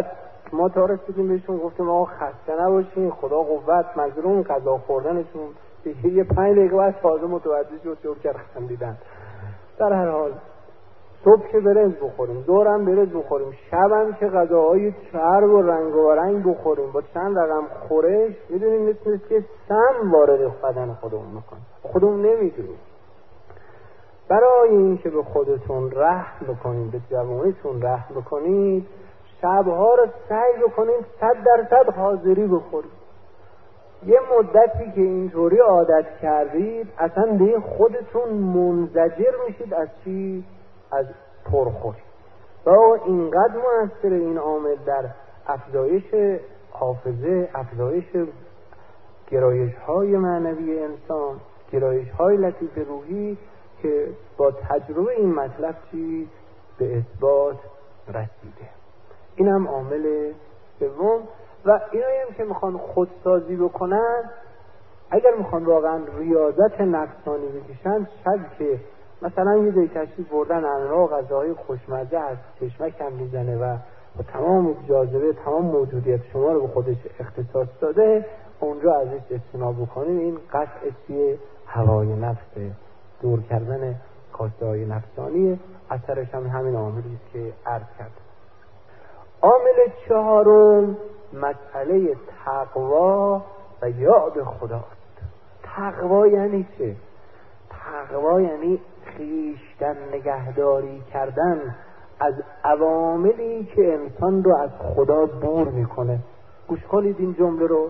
ما تا رسیدیم بهشون گفتیم آقا خسته نباشین، خدا قوت، مظلوم غذا خوردنشون یه پنج دقیقه بعد تازه متوجه شد شروع کرد خندیدن. در هر حال صبح که برنج بخوریم، ظهر هم برنج بخوریم، شب هم که غذاهای چرب و رنگ و رنگ بخوریم با چند رقم خورش، میدونیم مثل که سم وارد بدن خودمون میکنه، خودمون نمیدونیم. برای این که به خودتون رحم بکنید، به جوانیتون رحم بکنید، شبها رو سعی بکنید صد درصد حاضری بخورید. یه مدتی که اینطوری عادت کردید اصلا دیگه خودتون منزجر میشید از چی؟ از پرخوری. و اینقدر مؤثر این عامل در افزایش حافظه، افزایش گرایش های معنوی انسان، گرایش های لطیف روحی، که با تجربه این مطلب چی به اثبات رسیده. این هم عامل سوم. و اینایی هم که میخوان خودسازی بکنن، اگر میخوان واقعا ریاضت نفسانی بکشن، شاید که مثلا یه جای تشریف بردن انواع غذاهای خوشمزه از چشمک هم میزنه و با تمام جاذبه تمام موجودیت شما رو به خودش اختصاص داده، اونجا ازش اجتناب بکنین. این قطع چیه؟ هوای نفسه، دور کردن کاسته های نفسانی. اثرش هم همین عاملی است که عرض کرد. عامل چهارم مسئله تقوا و یاد خداست. تقوا یعنی چه؟ تقوا یعنی خویشتن نگهداری کردن از عواملی که انسان رو از خدا دور میکنه. گوش کنید این جمله رو.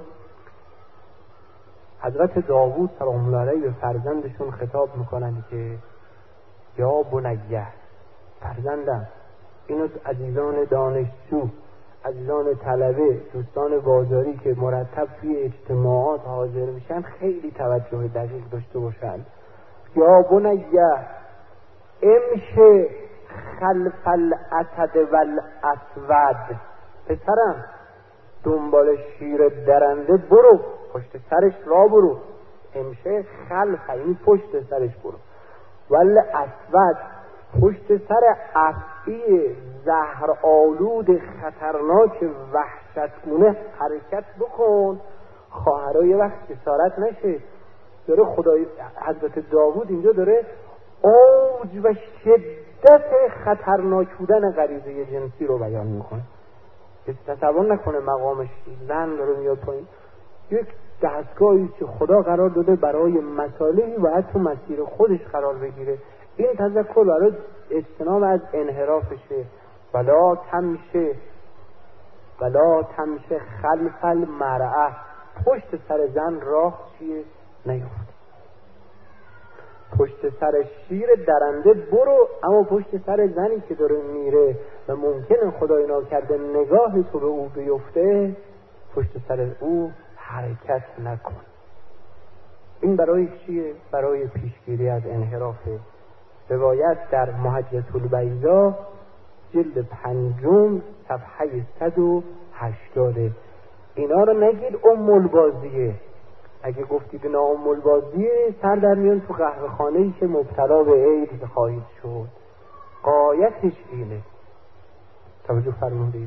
حضرت داوود سلام الله علیه به فرزندشون خطاب میکنن که یا بنیه، فرزندم. اینو عزیزان دانشجو، عزیزان طلبه، دوستان بازاری که مرتب توی اجتماعات حاضر میشن خیلی توجه دقیق داشته باشن. یا بنیه امشه خلف الاسد والاسود، پسرم دنبال شیر درنده برو، پشت سرش را برو. امشه خلف این پشت سرش برو، ول اسود پشت سر افعی زهر آلود خطرناک وحشتگونه حرکت بکن. خواهرها یه وقت جسارت نشه. داره خدای حضرت داوود اینجا داره اوج و شدت خطرناک بودن غریزه جنسی رو بیان میکنه. تصور نکنه مقامش زن داره میاد پایین. یک دستگاهی که خدا قرار داده برای مصالحی باید تو مسیر خودش قرار بگیره. این تذکر برای اجتناب از انحرافشه. ولا تمشه ولا تمشه خلف المرأة، پشت سر زن راه چیه؟ نیفت. پشت سر شیر درنده برو، اما پشت سر زنی که داره میره و ممکنه خدای ناکرده نگاه تو به او بیفته، پشت سر او حرکت نکن. این برای چیه؟ برای پیشگیری از انحرافه. روایت در محجة البیضاء جلد پنجم صفحه صد و هشتاد. اینا رو نگید ام البازیه. اگه گفتید نه ام البازیه، سر در میان تو قهوه خانه‌ای که مبتلا به ایدز خواهید شد. غایتش اینه. توجه فرمودید؟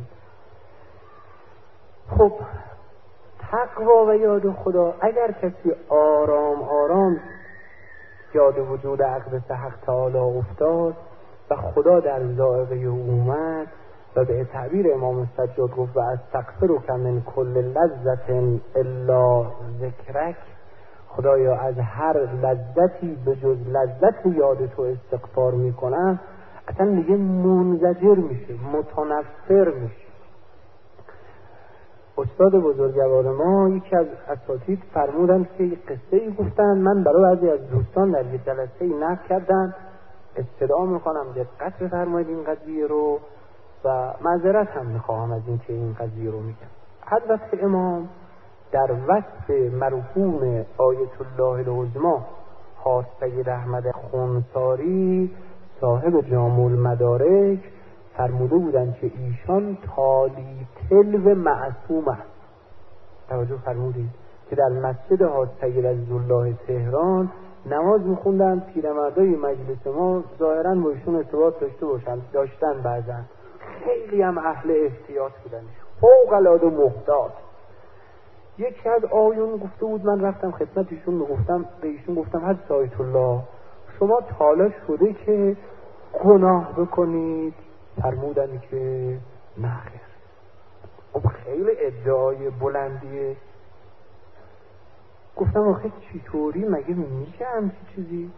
خب تقوا و یاد خدا، اگر کسی آرام آرام یاد وجود اقدس حق تعالی افتاد و خدا در ذائقه اومد و به تعبیر امام سجاد گفت و استغفرک من کل لذت الا ذکرک، خدایا از هر لذتی به جز لذت یاد تو استغفار میکنم، اصلا دیگه منزجر میشه، متنفر میشه. استاد بزرگوار ما یکی از اساتید فرمودن که یک قصه ای گفتن، من برای بعضی از دوستان در یک جلسه ای نقل کردن، استدعا میکنم دقت بفرمایید این قضیه رو و معذرت هم میخواهم از این که این قضیه رو میگم. حضرت امام در وصف مرحوم آیت الله العظمی حاج سید احمد خونساری صاحب جامع المدارک فرموده بودند که ایشان تالی تلو معصوم است. توجه فرمودید که در مسجد حاج سید عزیزالله تهران نماز میخوندن، پیرمردای مجلس ما ظاهرا با ایشون ارتباط داشته باشن داشتن بعضن خیلی هم اهل احتیاط بودن ایشون. فوق العاده محتاط. یکی از آیون گفته بود، من رفتم خدمت ایشون میگفتم به ایشون گفتم حضرت آیت الله شما تالا شده که گناه بکنید؟ فرمودن که نه خیر. خب خیلی ادعای بلندیه. گفتم آخه چطوری مگه میشه همچین چیزی؟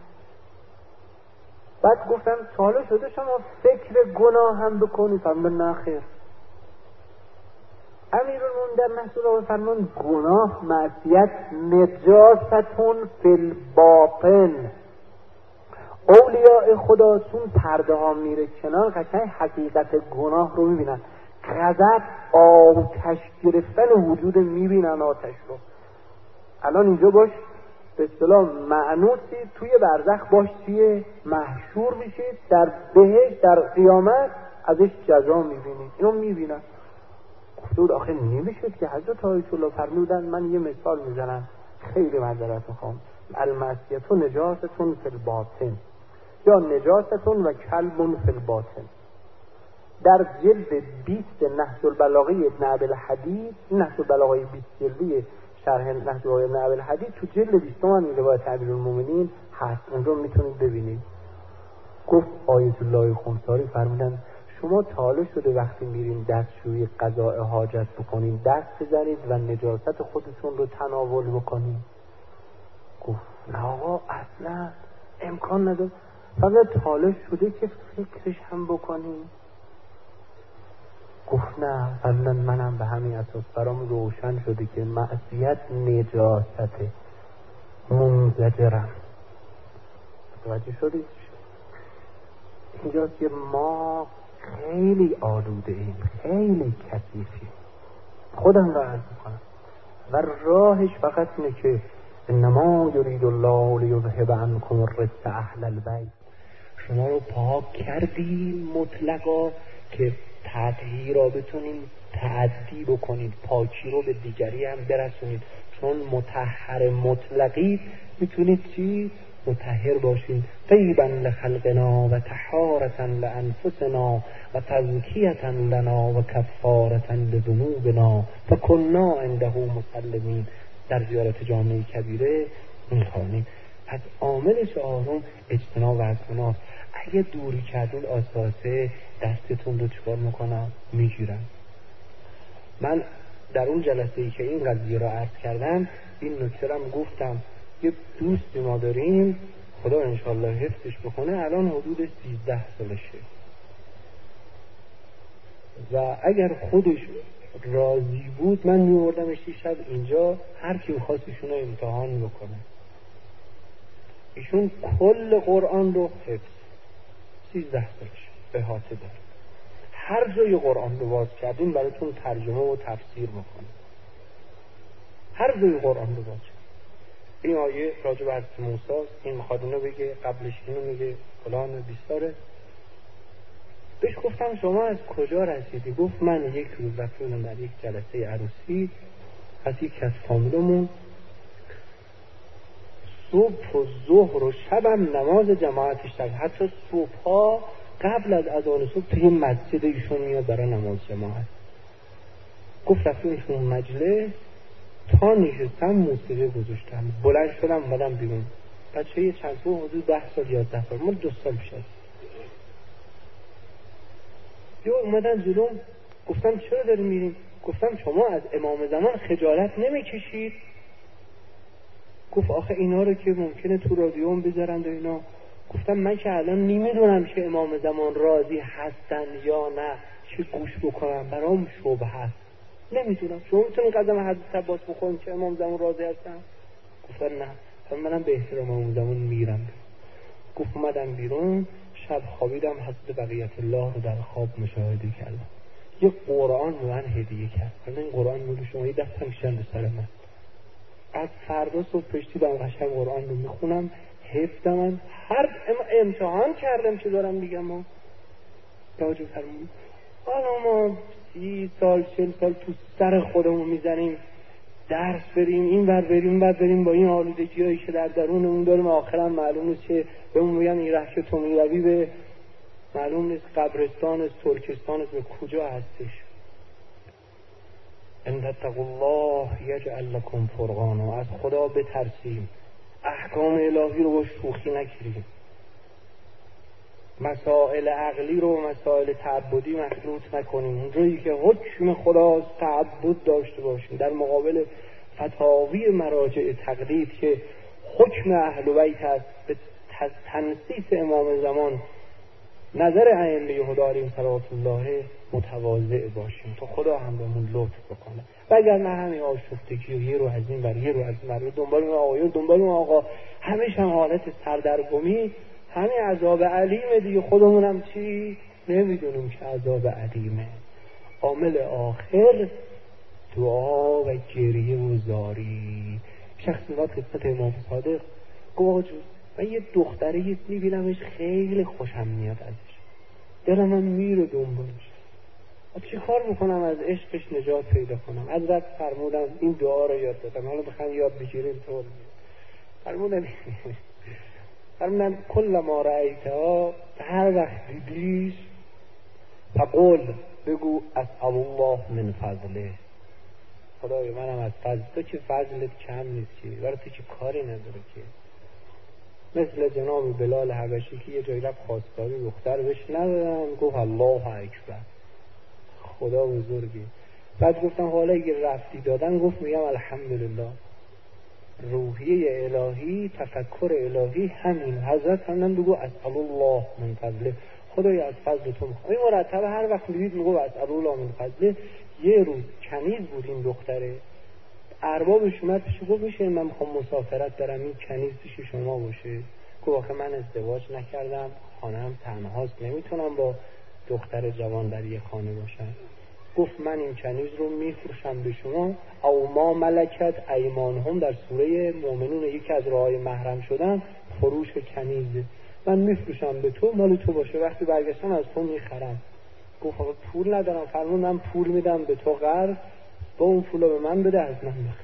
بعد گفتم تالا شده شما فکر گناه هم بکنید؟ فرمودن نه خیر. امیرالمومنین در نهج البلاغه فرمان گناه معصیت نجاستون فی الباطن. اولیاء خدا چون پرده ها میره کنار قشنگ حقیقت گناه رو میبینن. غضب آتش گرفتن وجود میبینن آتش رو. الان اینجا باش به اصطلاح معنوسی توی برزخ باش چیه؟ محشور میشید در بهشت در قیامت ازش جزا میبینید. اینو میبینن. گفتود آخه نمیشد که حضرت آیت الله فرمودن من یه مثال میزنم خیلی معذرت میخوام. المعصیت نجاستون فی الباطن یا نجاستون و کلب فی الباطن. در جلد بیست نهج البلاغه ابن ابی‌الحدید، نهج البلاغه بیست جلدی شرح نهج البلاغه ابن ابی‌الحدید تو جلد بیست این روایت امیرالمومنین هست، اونجا میتونید ببینید. گفت آیت الله خمساری فرمودن شما تاله شده وقتی میرین دستشویی قضاء حاجت بکنین دست بزنید و نجاست خودتون رو تناول بکنین؟ گفت نه آقا اصلا امکان نداره. فقط تاله شده که فکرش هم بکنین؟ گفت نه فضلا منم به همین اساس برام روشن شده که معصیت نجاسته منزجرم. متوجه شدید؟ اینجاست که ما خیلی آلوده ایم، خیلی کثیفیم. خودم را عرض میکنم و راهش فقط اینه که انما یرید الله لیذهب عنکم الرجس اهل البیت. شما رو پاک کردیم مطلقا که تطهیر را بتونید تعدی بکنید، پاکی رو به دیگری هم برسونید. چون مطهر مطلقی میتونید چی؟ مطهر باشید. طیبا لخلقنا و طهارة لانفسنا و تزکیة لنا و کفارة لذنوبنا فکنا عنده مسلمین. در زیارت جامعه کبیره میخوانیم از عامل چهارم اجتناب از گناه. اگه دوری کردید آساسه دستتون رو چکار میکنم؟ میگیرم. من در اون جلسه ای که این قضیه را عرض کردم این نکته را گفتم. یه دوستی ما داریم خدا انشالله حفظش بکنه، الان حدود سیزده سالشه و اگر خودش راضی بود من میوردمش شب اینجا هر کی میخواست ایشون رو امتحان بکنه. ایشون کل قرآن رو حفظ، سیزده سالش احاطه داره. هر جای قرآن رو باز کردیم براتون ترجمه و تفسیر میکنه. هر جای قرآن رو باز کردیم. این آیه راجع به حضرت موسی است، این میخواد اینو بگه، قبلش اینو میگه، فلان و بیساره. بهش گفتم شما از کجا رسیدی؟ گفت من یک روز رفتم در یک جلسه عروسی از یک از فامیلمون، صبح و ظهر و شبم نماز جماعتش داشت. حتی صبحها قبل از اذان صبح توی مسجد ایشون میاد برای نماز جماعت. گفت رفتم ایشون مجلس تا نشستم موسیقی گذاشتم، بلند شدم اومدم بیرون. بچه یه چند سال حدود ده سال یازده سال من دو سال پیش یا اومدن جلوم. گفتم چرا داریم میریم؟ گفتم شما از امام زمان خجالت نمیکشید؟ گفت آخه اینا رو که ممکنه تو رادیوم بذارن و اینا. گفتم من که الان نمیدونم که امام زمان راضی هستن یا نه، چه گوش بکنم، برام شبهه هست، نمیدونم. شما میتونید قدم حضرت عباس بخوریم که امام زمان راضی هستن؟ گفتم نه، منم به احترام امام زمان میرم. گفت اومدم بیرون، شب خوابیدم، حضرت بقیت الله رو در خواب مشاهده کردم. یه قرآن رو من هدیه کرد. من این قرآن رو شما یه دستم میشن به سر من. از فردا صبح پشتی دارم قشنگ قرآن رو میخونم، حفظم. من هر امتحان کردم که دارم میگم و توجه فرمون حالا ما سی سال چل سال تو سر خودمون میزنیم درس بریم این ور بریم این ور بریم با این آلودگی هایی که در درونمون داریم، آخرم معلوم نیست که بهمون میگن این ره که تو میروی به معلوم نیست قبرستان است، ترکستان است، به کجا هستش. ان تتقوا الله یجعل لکم فرقانا. از خدا بترسیم، احکام الهی رو با شوخی نگیریم، مسائل عقلی رو مسائل تعبدی مخلوط نکنیم. اونجایی که حکم خداست تعبد داشته باشیم، در مقابل فتاوی مراجع تقلید که حکم اهل بیت است به تنصیص امام زمان نظر ائمه هدی علیهم صلوات الله متواضع باشیم تا خدا هم بهمون لطف بکنه. و اگر نه همین آشفتگی و یه رو از این بر یه رو از این بر دنبال اون آقایون دنبال اون آقا همش هم حالت سردرگمی، همین عذاب علیمه دیگه. خودمون هم چی نمیدونیم که عذاب علیمه. عامل آخر دعا و گریه و زاری. شخصی وقت قصت امام صادق گفت من یه دختری میبینمش خیلی خوشم میاد ازش، دلم من میره دنبالش، چی کار بکنم از عشقش نجات پیدا کنم؟ حضرت فرمودن این دعا رو یاد دادم، حالا بخوام یاد بگیریم طور فرمودن فرمودن کل ما رأیتها، هر وقت دیدیش فقول بگو اسأل الله من فضله، خدای منم از فضل تو که فضلت کم نیست که، برای تو که کاری نداره که. مثل جناب بلال حبشی که یه جایی رفت خواستگاری دختر بهش ندادن، گفت الله اکبر خدا بزرگی. بعد گفتم حالا اگه رفتی دادن، گفت میگم الحمدلله. روحیه الهی، تفکر الهی همین. حضرت هم بگو اسأل الله من فضله، خدای از فضل تو میخوام. این مرتب هر وقت میدید میگو اسأل الله من فضله. یه روز کنیز بود این دختره، اربابش اومد پیش گفت میشه من میخوام مسافرت برم، این کنیز پیش شما باشه؟ گفت آخه من ازدواج نکردم، خانه‌ام تنهاست، نمیتونم با دختر جوان در یه خانه باشم. گفت من این کنیز رو میفروشم به شما، او ما ملکت ایمانهم، در سوره مؤمنون یکی از راههای محرم شدن فروش کنیزه، من میفروشم به تو، مال تو باشه، وقتی برگشتم از تو میخرم. گفت آقا پول ندارم. فرمود من پول میدم به تو قرض، با اون پولا به من بده از من بخر.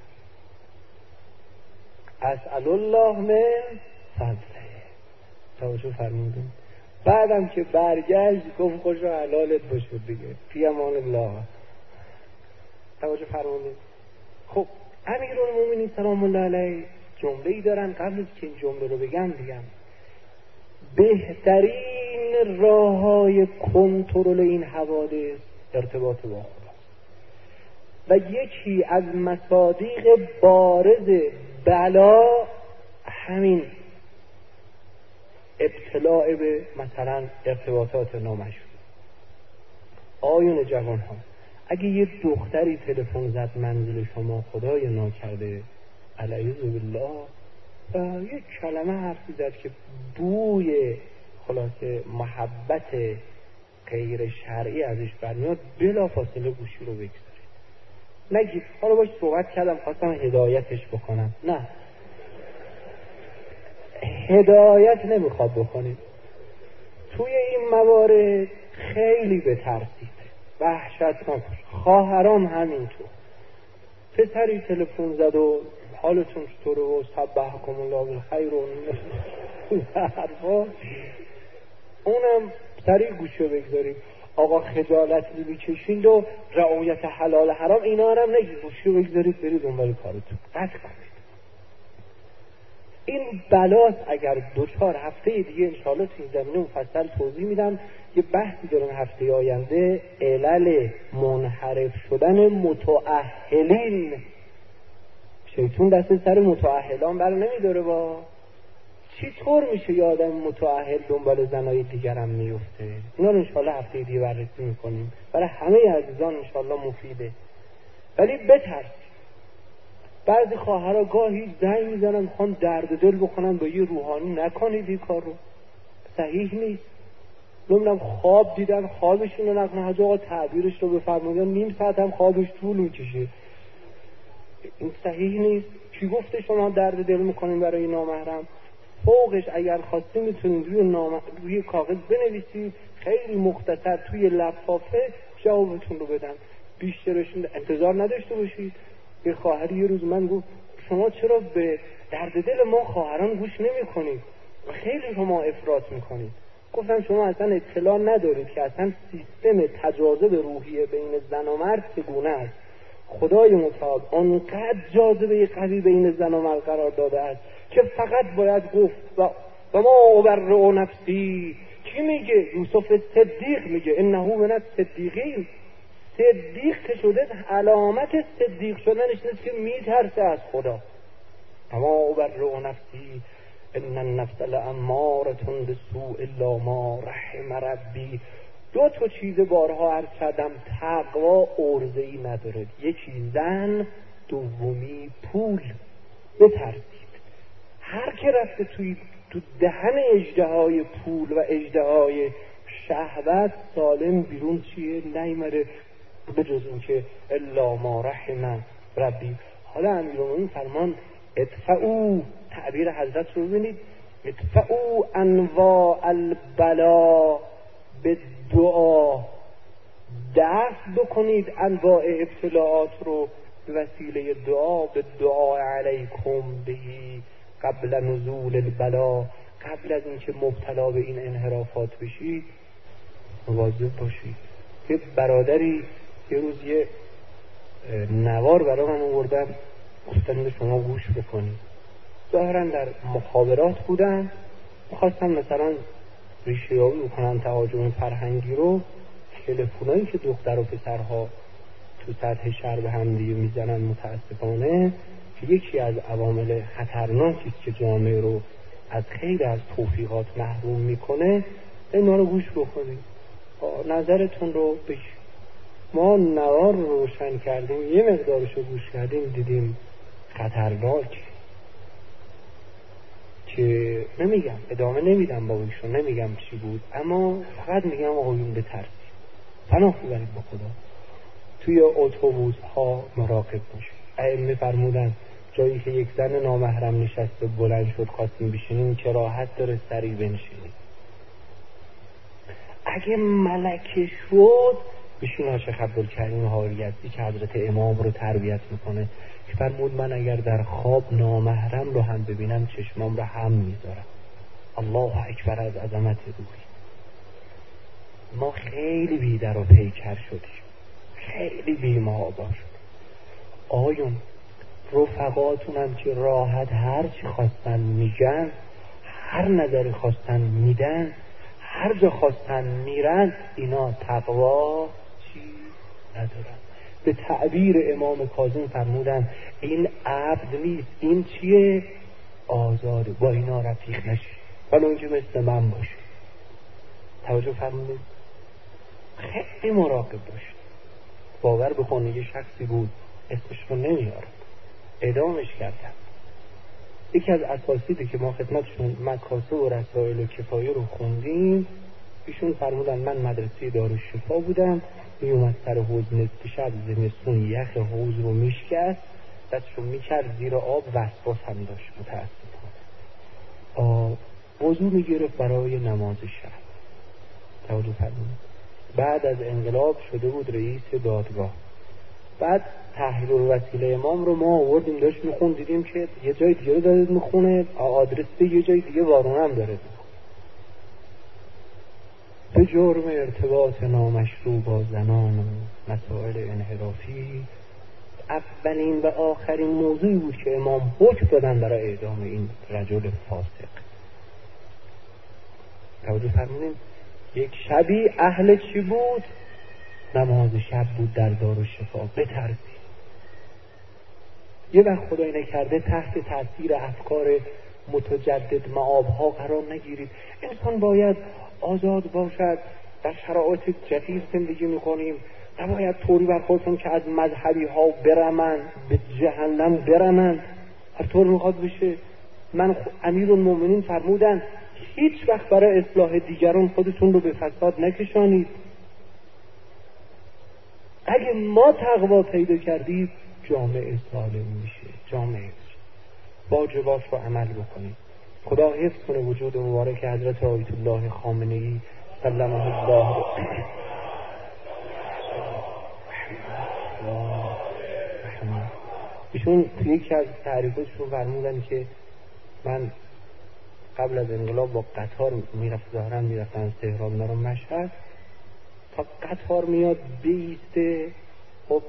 اسأل الله من فضله. توجه فرمودیم. بعدم که برگشت گفت خوش و حلالت باشه دیگه، فی امان الله. توجه فرمودیم. خب امیرالمومنین سلام الله علیه جمله‌ای دارن، قبل از که این جمله رو بگم بگم بهترین راه‌های کنترل این حوادث ارتباط با خداست و یکی از مصادیق بارز بلا همین ابتلاع به مثلا ارتباطات نامشروع. آیون جوان ها، اگه یه دختری تلفن زد منزل شما، خدای ناکرده علیه بالله، و یک کلمه حرفی زد که بوی خلاصه محبت غیر شرعی ازش برمیاد، بلا فاصله گوشی رو بگذارید. نگید حالا باش صحبت کردم خواستم هدایتش بکنم، نه، هدایت نمیخواد بکنید. توی این موارد خیلی بترسید، وحشت نکنید. خواهرام همینطور. پسری تلفن زد و حالتون چطوره و صبحکم الله بالخیر و حرفا، اونم سریع گوشو بگذارید. آقا خجالت بکشید و رعایت حلال حرام اینا هم نگید، گوشو بگذارید برید دنبال کارتون، قطع کنید. این بلاست. اگر دو چهار هفته دیگه انشاءالله تو این زمینه مفصل توضیح میدم. یه بحثی دارم هفته آینده، علل منحرف شدن متأهلین. شیطون دست سر متأهلان بر نمیداره. با چی طور میشه یه آدم متأهل دنبال زنای دیگرم میفته؟ اینا رو انشاءالله هفته دیگه بررسی میکنیم، برای همه عزیزان انشاءالله مفیده. ولی بترسید. بعضی خواهرها گاهی زنگ میزنن میخوان درد دل بکنن با یه روحانی، نکنید این کار رو، صحیح نیست. نمیدونم خواب دیدن خوابشون رو نکنه، حاج آقا تعبیرش رو بفرمایید، نیم ساعت هم خوابش طول میکشه، این صحیح نیست. کی گفته شما درد دل میکنین برای نامحرم؟ فوقش اگر خواستی میتونید روی نام... روی کاغذ بنویسید، خیلی مختصر توی لفافه جوابتون رو بدن، بیشترشون انتظار نداشته باشید. یه خواهری یه روز من گفت شما چرا به درد دل ما خواهران گوش نمی کنید و خیلی شما افراط میکنید؟ گفتم شما اصلا اطلاع ندارید که اصلا سیستم تجاذب روحیه بین زن و مرد چگونه است. خدای متعال آنقدر جاذبه قوی بین زن و مرد قرار داده است که فقط باید گفت و و ما ابرئ نفسی. کی میگه؟ یوسف صدیق میگه انه من الصدیقین. صدیق که شده علامت صدیق شدنش نیست که میترسه از خدا. اما ابرئ نفسی ان النفس لاماره بالسوء الا ما رحم ربی. دو تا چیز بارها عرض کردم تقوا عرضه‌ای نداره. یکی زن، دومی پول. بترسید. هر که رفته توی تو دهن اژدهای پول و اژدهای شهوت سالم بیرون چیه؟ نیامده به جز این که الا ما رحم ربی. حالا امیرالمومنین فرمان ادفعوا، تعبیر حضرت رو ببینید، ادفعوا انواع البلا به دعا. دفع بکنید انواع ابتلاعات رو به وسیله دعا. به دعا علیکم بهی قبل نزول البلا. قبل از اینکه مبتلا به این انحرافات بشید مواظب باشید. یه برادری یه روز یه نوار برای من آوردن، گفتن شما گوش بکنید. ظاهرا در مخابرات بودن، میخواستم مثلا ریشه‌یابی بکنن تهاجم فرهنگی رو. تلفنایی که دختر و پسرها تو سطح شهر به هم دیگه میزنن متاسفانه که یکی از عوامل خطرناکی است که جامعه رو از خیلی از توفیقات محروم میکنه. اینا رو گوش بکنید، نظرتون رو بگید. ما نوار رو روشن کردیم، یه مقدارش رو گوش کردیم، دیدیم خطرناک. که نمیگم ادامه نمیدم با ایشون، نمیگم چی بود، اما فقط میگم آقایون بترسید، پناه ببرید با خدا. توی اتوبوس ها مراقب باشید. ائمه فرمودن جایی که یک زن نامحرم نشسته بلند شد خواستیم بشینیم که راحت داره سریع بنشینیم. اگه ملکه شد بشین. آشیخ عبدالکریم حاریتی که حضرت امام رو تربیت میکنه که فرمود من اگر در خواب نامحرم رو هم ببینم چشمام رو هم میذارم. الله اکبر از عظمت روحی. ما خیلی بی در و پیکر شدیم، خیلی بی محابا شد. آیون رفقاتون هم که راحت هر چی خواستن میگن، هر نظری خواستن میدن، هر جا خواستن میرن، اینا تقوا چی ندارن. به تعبیر امام کاظم فرمودن این عبد نیست، این چیه؟ آزاده. با اینا رفیق نشی، ولی اونجا مثل من باشه. توجه فرمودید؟ خیلی مراقب باشید. باور بکنید یه شخصی بود اسمش رو نمیارم، اعدامش کردن. یکی از اساتیدی که ما خدمتشون مکاسب و رسائل و کفایه رو خوندیم، ایشون فرمودن من مدرسه دارالشفا بودم، میومد سر حوض نصف شب زمستون یخ حوض رو میشکست، دستشو میکرد زیر آب، وسواس هم داشت متاسفانه. وضو میگرفت برای نماز شب. توجه فرمودید. بعد از انقلاب شده بود رئیس دادگاه. بعد تحریر الوسیله امام رو ما آوردیم داشت میخون، دیدیم که یه جای دیگه رو داره میخونه، آدرس یه جای دیگه وارونه هم داره میخونه. به جرم ارتباط نامشروع با زنان و مسائل انحرافی، اولین و آخرین موضوعی بود که امام حکم دادن برای اعدام این رجل فاسق. توجه فرمودین؟ یک شبی اهل چی بود؟ نماز شب بود در دارالشفا. بترسید. یه وقت خدای نکرده تحت تاثیر افکار متجدد مآبها قرار نگیرید. انسان باید آزاد باشد. در شرایط جدید زندگی میکنیم، نباید طوری برخوردیم که از مذهبی ها برمن به جهنم برمن. هر طور میخواد بشه. من امیرالمومنین فرمودن هیچ وقت برای اصلاح دیگران خودتون رو به فساد نکشانید. اگه ما تقوا پیدا کردید جامعه سالم میشه. جامعه واجباش رو عمل بکنید. خدا حفظ کنه وجود مبارک حضرت آیت الله خامنه‌ای سلمه الله. ایشون یکی از تعریفاتشون فرمودن که من قبل از انقلاب با قطار میرفت، ظاهرا میرفتن از تهران میرم مشهد، تا قطار میاد بیسته، خب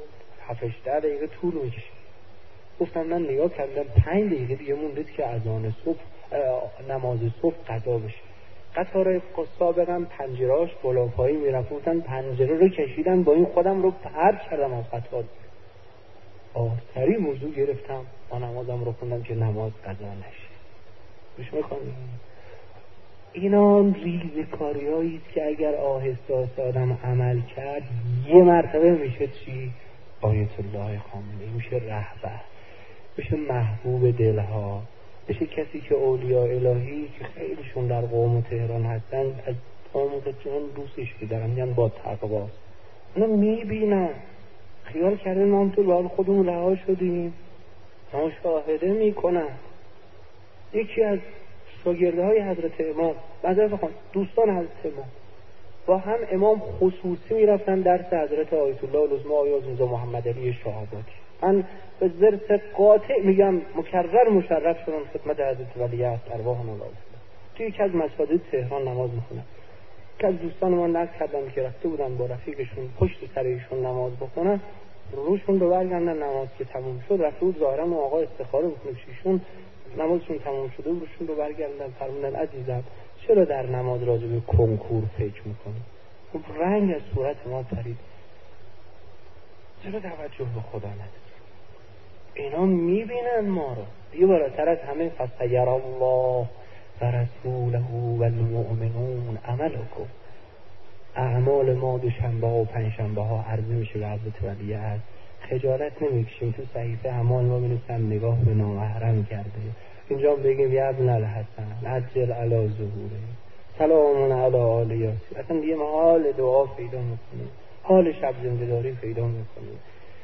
هفتش ده دقیقه طول میکشه. گفتم من نگاه کردم پنج دقیقه دیگه موندید که اذان صبح نماز صبح قضا بشه. قطار سابقا پنجراش بالا پایی میرفتن، پنجره رو کشیدن، با این خودم رو پرت کردم از قطار. آخری موضوع گرفتم با نمازم رو خوندم که نماز قضا نشه. گوش میکنید؟ اینا ریزکاری هاییست که اگر آهسته آهسته آدم عمل کرد یه مرتبه میشه چی؟ آیت الله خامنه‌ای، میشه رهبر، میشه محبوب دلها، میشه کسی که اولیاء الهی که خیلیشون در قوم تهران هستن از قوم چون دوستش می‌دارن، میگن با تقواست. اونا میبینن، خیال کردن ما هم تو حال خودمون رها شدیم، مشاهده میکنن. یکی از شاگردهای حضرت امام، بعد بخوام دوستان حضرت امام با هم امام خصوصی میرفتن درس حضرت آیت الله العظمی آیاز میرزا محمد علی شهابادی. من به ضرب قاطع میگم مکرر مشرف شدم خدمت حضرت ولیعصر ارواحهم الله توی یکی از مساجد تهران نماز میخونن. که از دوستان ما نقل کردن که رفته بودن با رفیقشون پشت سر ایشون نماز بخونن، روشون رو برگردن نماز که تموم شد، رفته بود ظاهرا اون آقا استخاره بکنه ایشون نمازشون تموم شده، روشون رو برگردن فرمودن عزیزم چرا در نماز راجع به کنکور فکر میکنی؟ خب رنگ از صورت ما پرید، چرا توجه به خدا نداری؟ اینا میبینن ما رو دیگه بالاتر از همه. فسیر الله و رسوله و المؤمنون عملکم. اعمال ما دوشنبه و پنجشنبه ها عرضه میشه به حضرت ولیعصر، خجالت نمیکشیم تو صحیفه اعمال ما بنویسیم نگاه به نامحرم کرده، اینجا بگیم یا ابن الحسن عجل علی ظهوره سلام علی آل یاسین. اصلا دیگه ما حال دعا پیدا میکنیم، حال شب زنده‌داری پیدا میکنیم.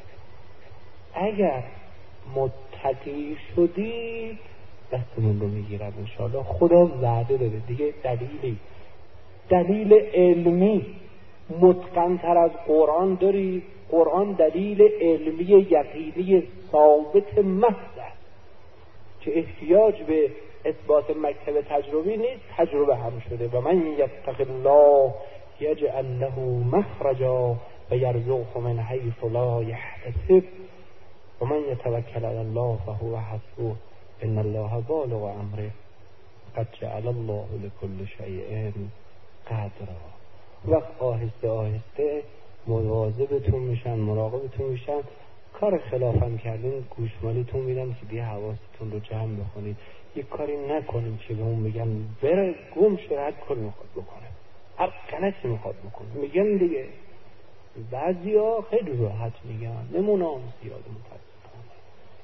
اگر متقی شدی دستمون رو میگیرم انشاءالله. خدا وعده داده دیگه. دلیلی دلیل علمی متقن‌تر از قرآن داری؟ قرآن دلیل علمی یقینی ثابت محض است که احتیاج به اثبات مکتب تجربی نیست، تجربه هم شده. و من یتق الله یجعل له مخرجا و یرزقه من حیث لا یحتسب و من یتوکل علی الله فهو حسبه ان الله بالغ امره قد جعل الله لكل شیء قدرا. وقت آهسته آهسته مواظبتون میشن، مراقبتون میشن، کار خلافم کردین گوشمالیتون میدن که دیگه حواستون رو جمع بکنید. یک کاری نکنید که به اون بگم بره گم شه، هر کاری میخواد بکنه، هر غلطی میخواد بکنه. میگن دیگه بعضی ها خیلی راحت میگن، نمونام زیاد متاسفانه.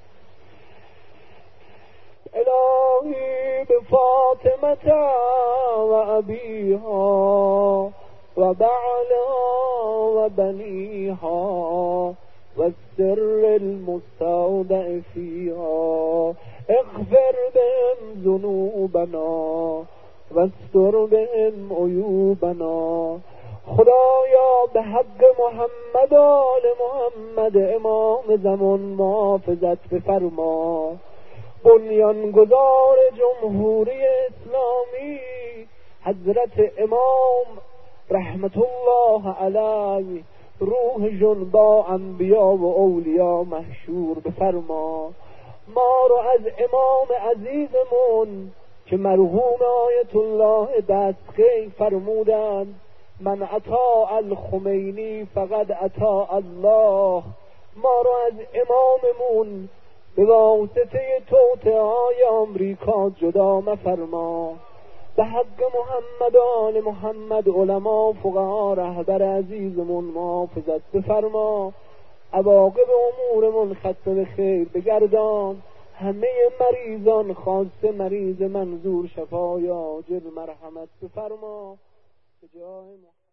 الهی به فاطمه و ابیها و بعلها و بنیها و السر المستودع فیها اغفر بهم ذنوبنا و استر بهم عیوبنا. خدایا به حق محمد آل محمد امام زمان محافظت بفرما. بنیانگذار جمهوری اسلامی حضرت امام رحمت الله علیه روحشون با انبیا و اولیا محشور بفرما. ما رو از امام عزیزمون که مرحوم آیت الله دستخیل فرمودند من اطاع الخمینی فقد اطاع الله، ما رو از اماممون به واسطه توطئه‌های آمریکا جدا مفرما. به حق محمد آل محمد علما فقها رهبر عزیزمون محافظت بفرما. عواقب امورمون ختم به خیر بگردان. همه مریضان خاصه مریض منظور شفای عاجل مرحمت بفرما. به جای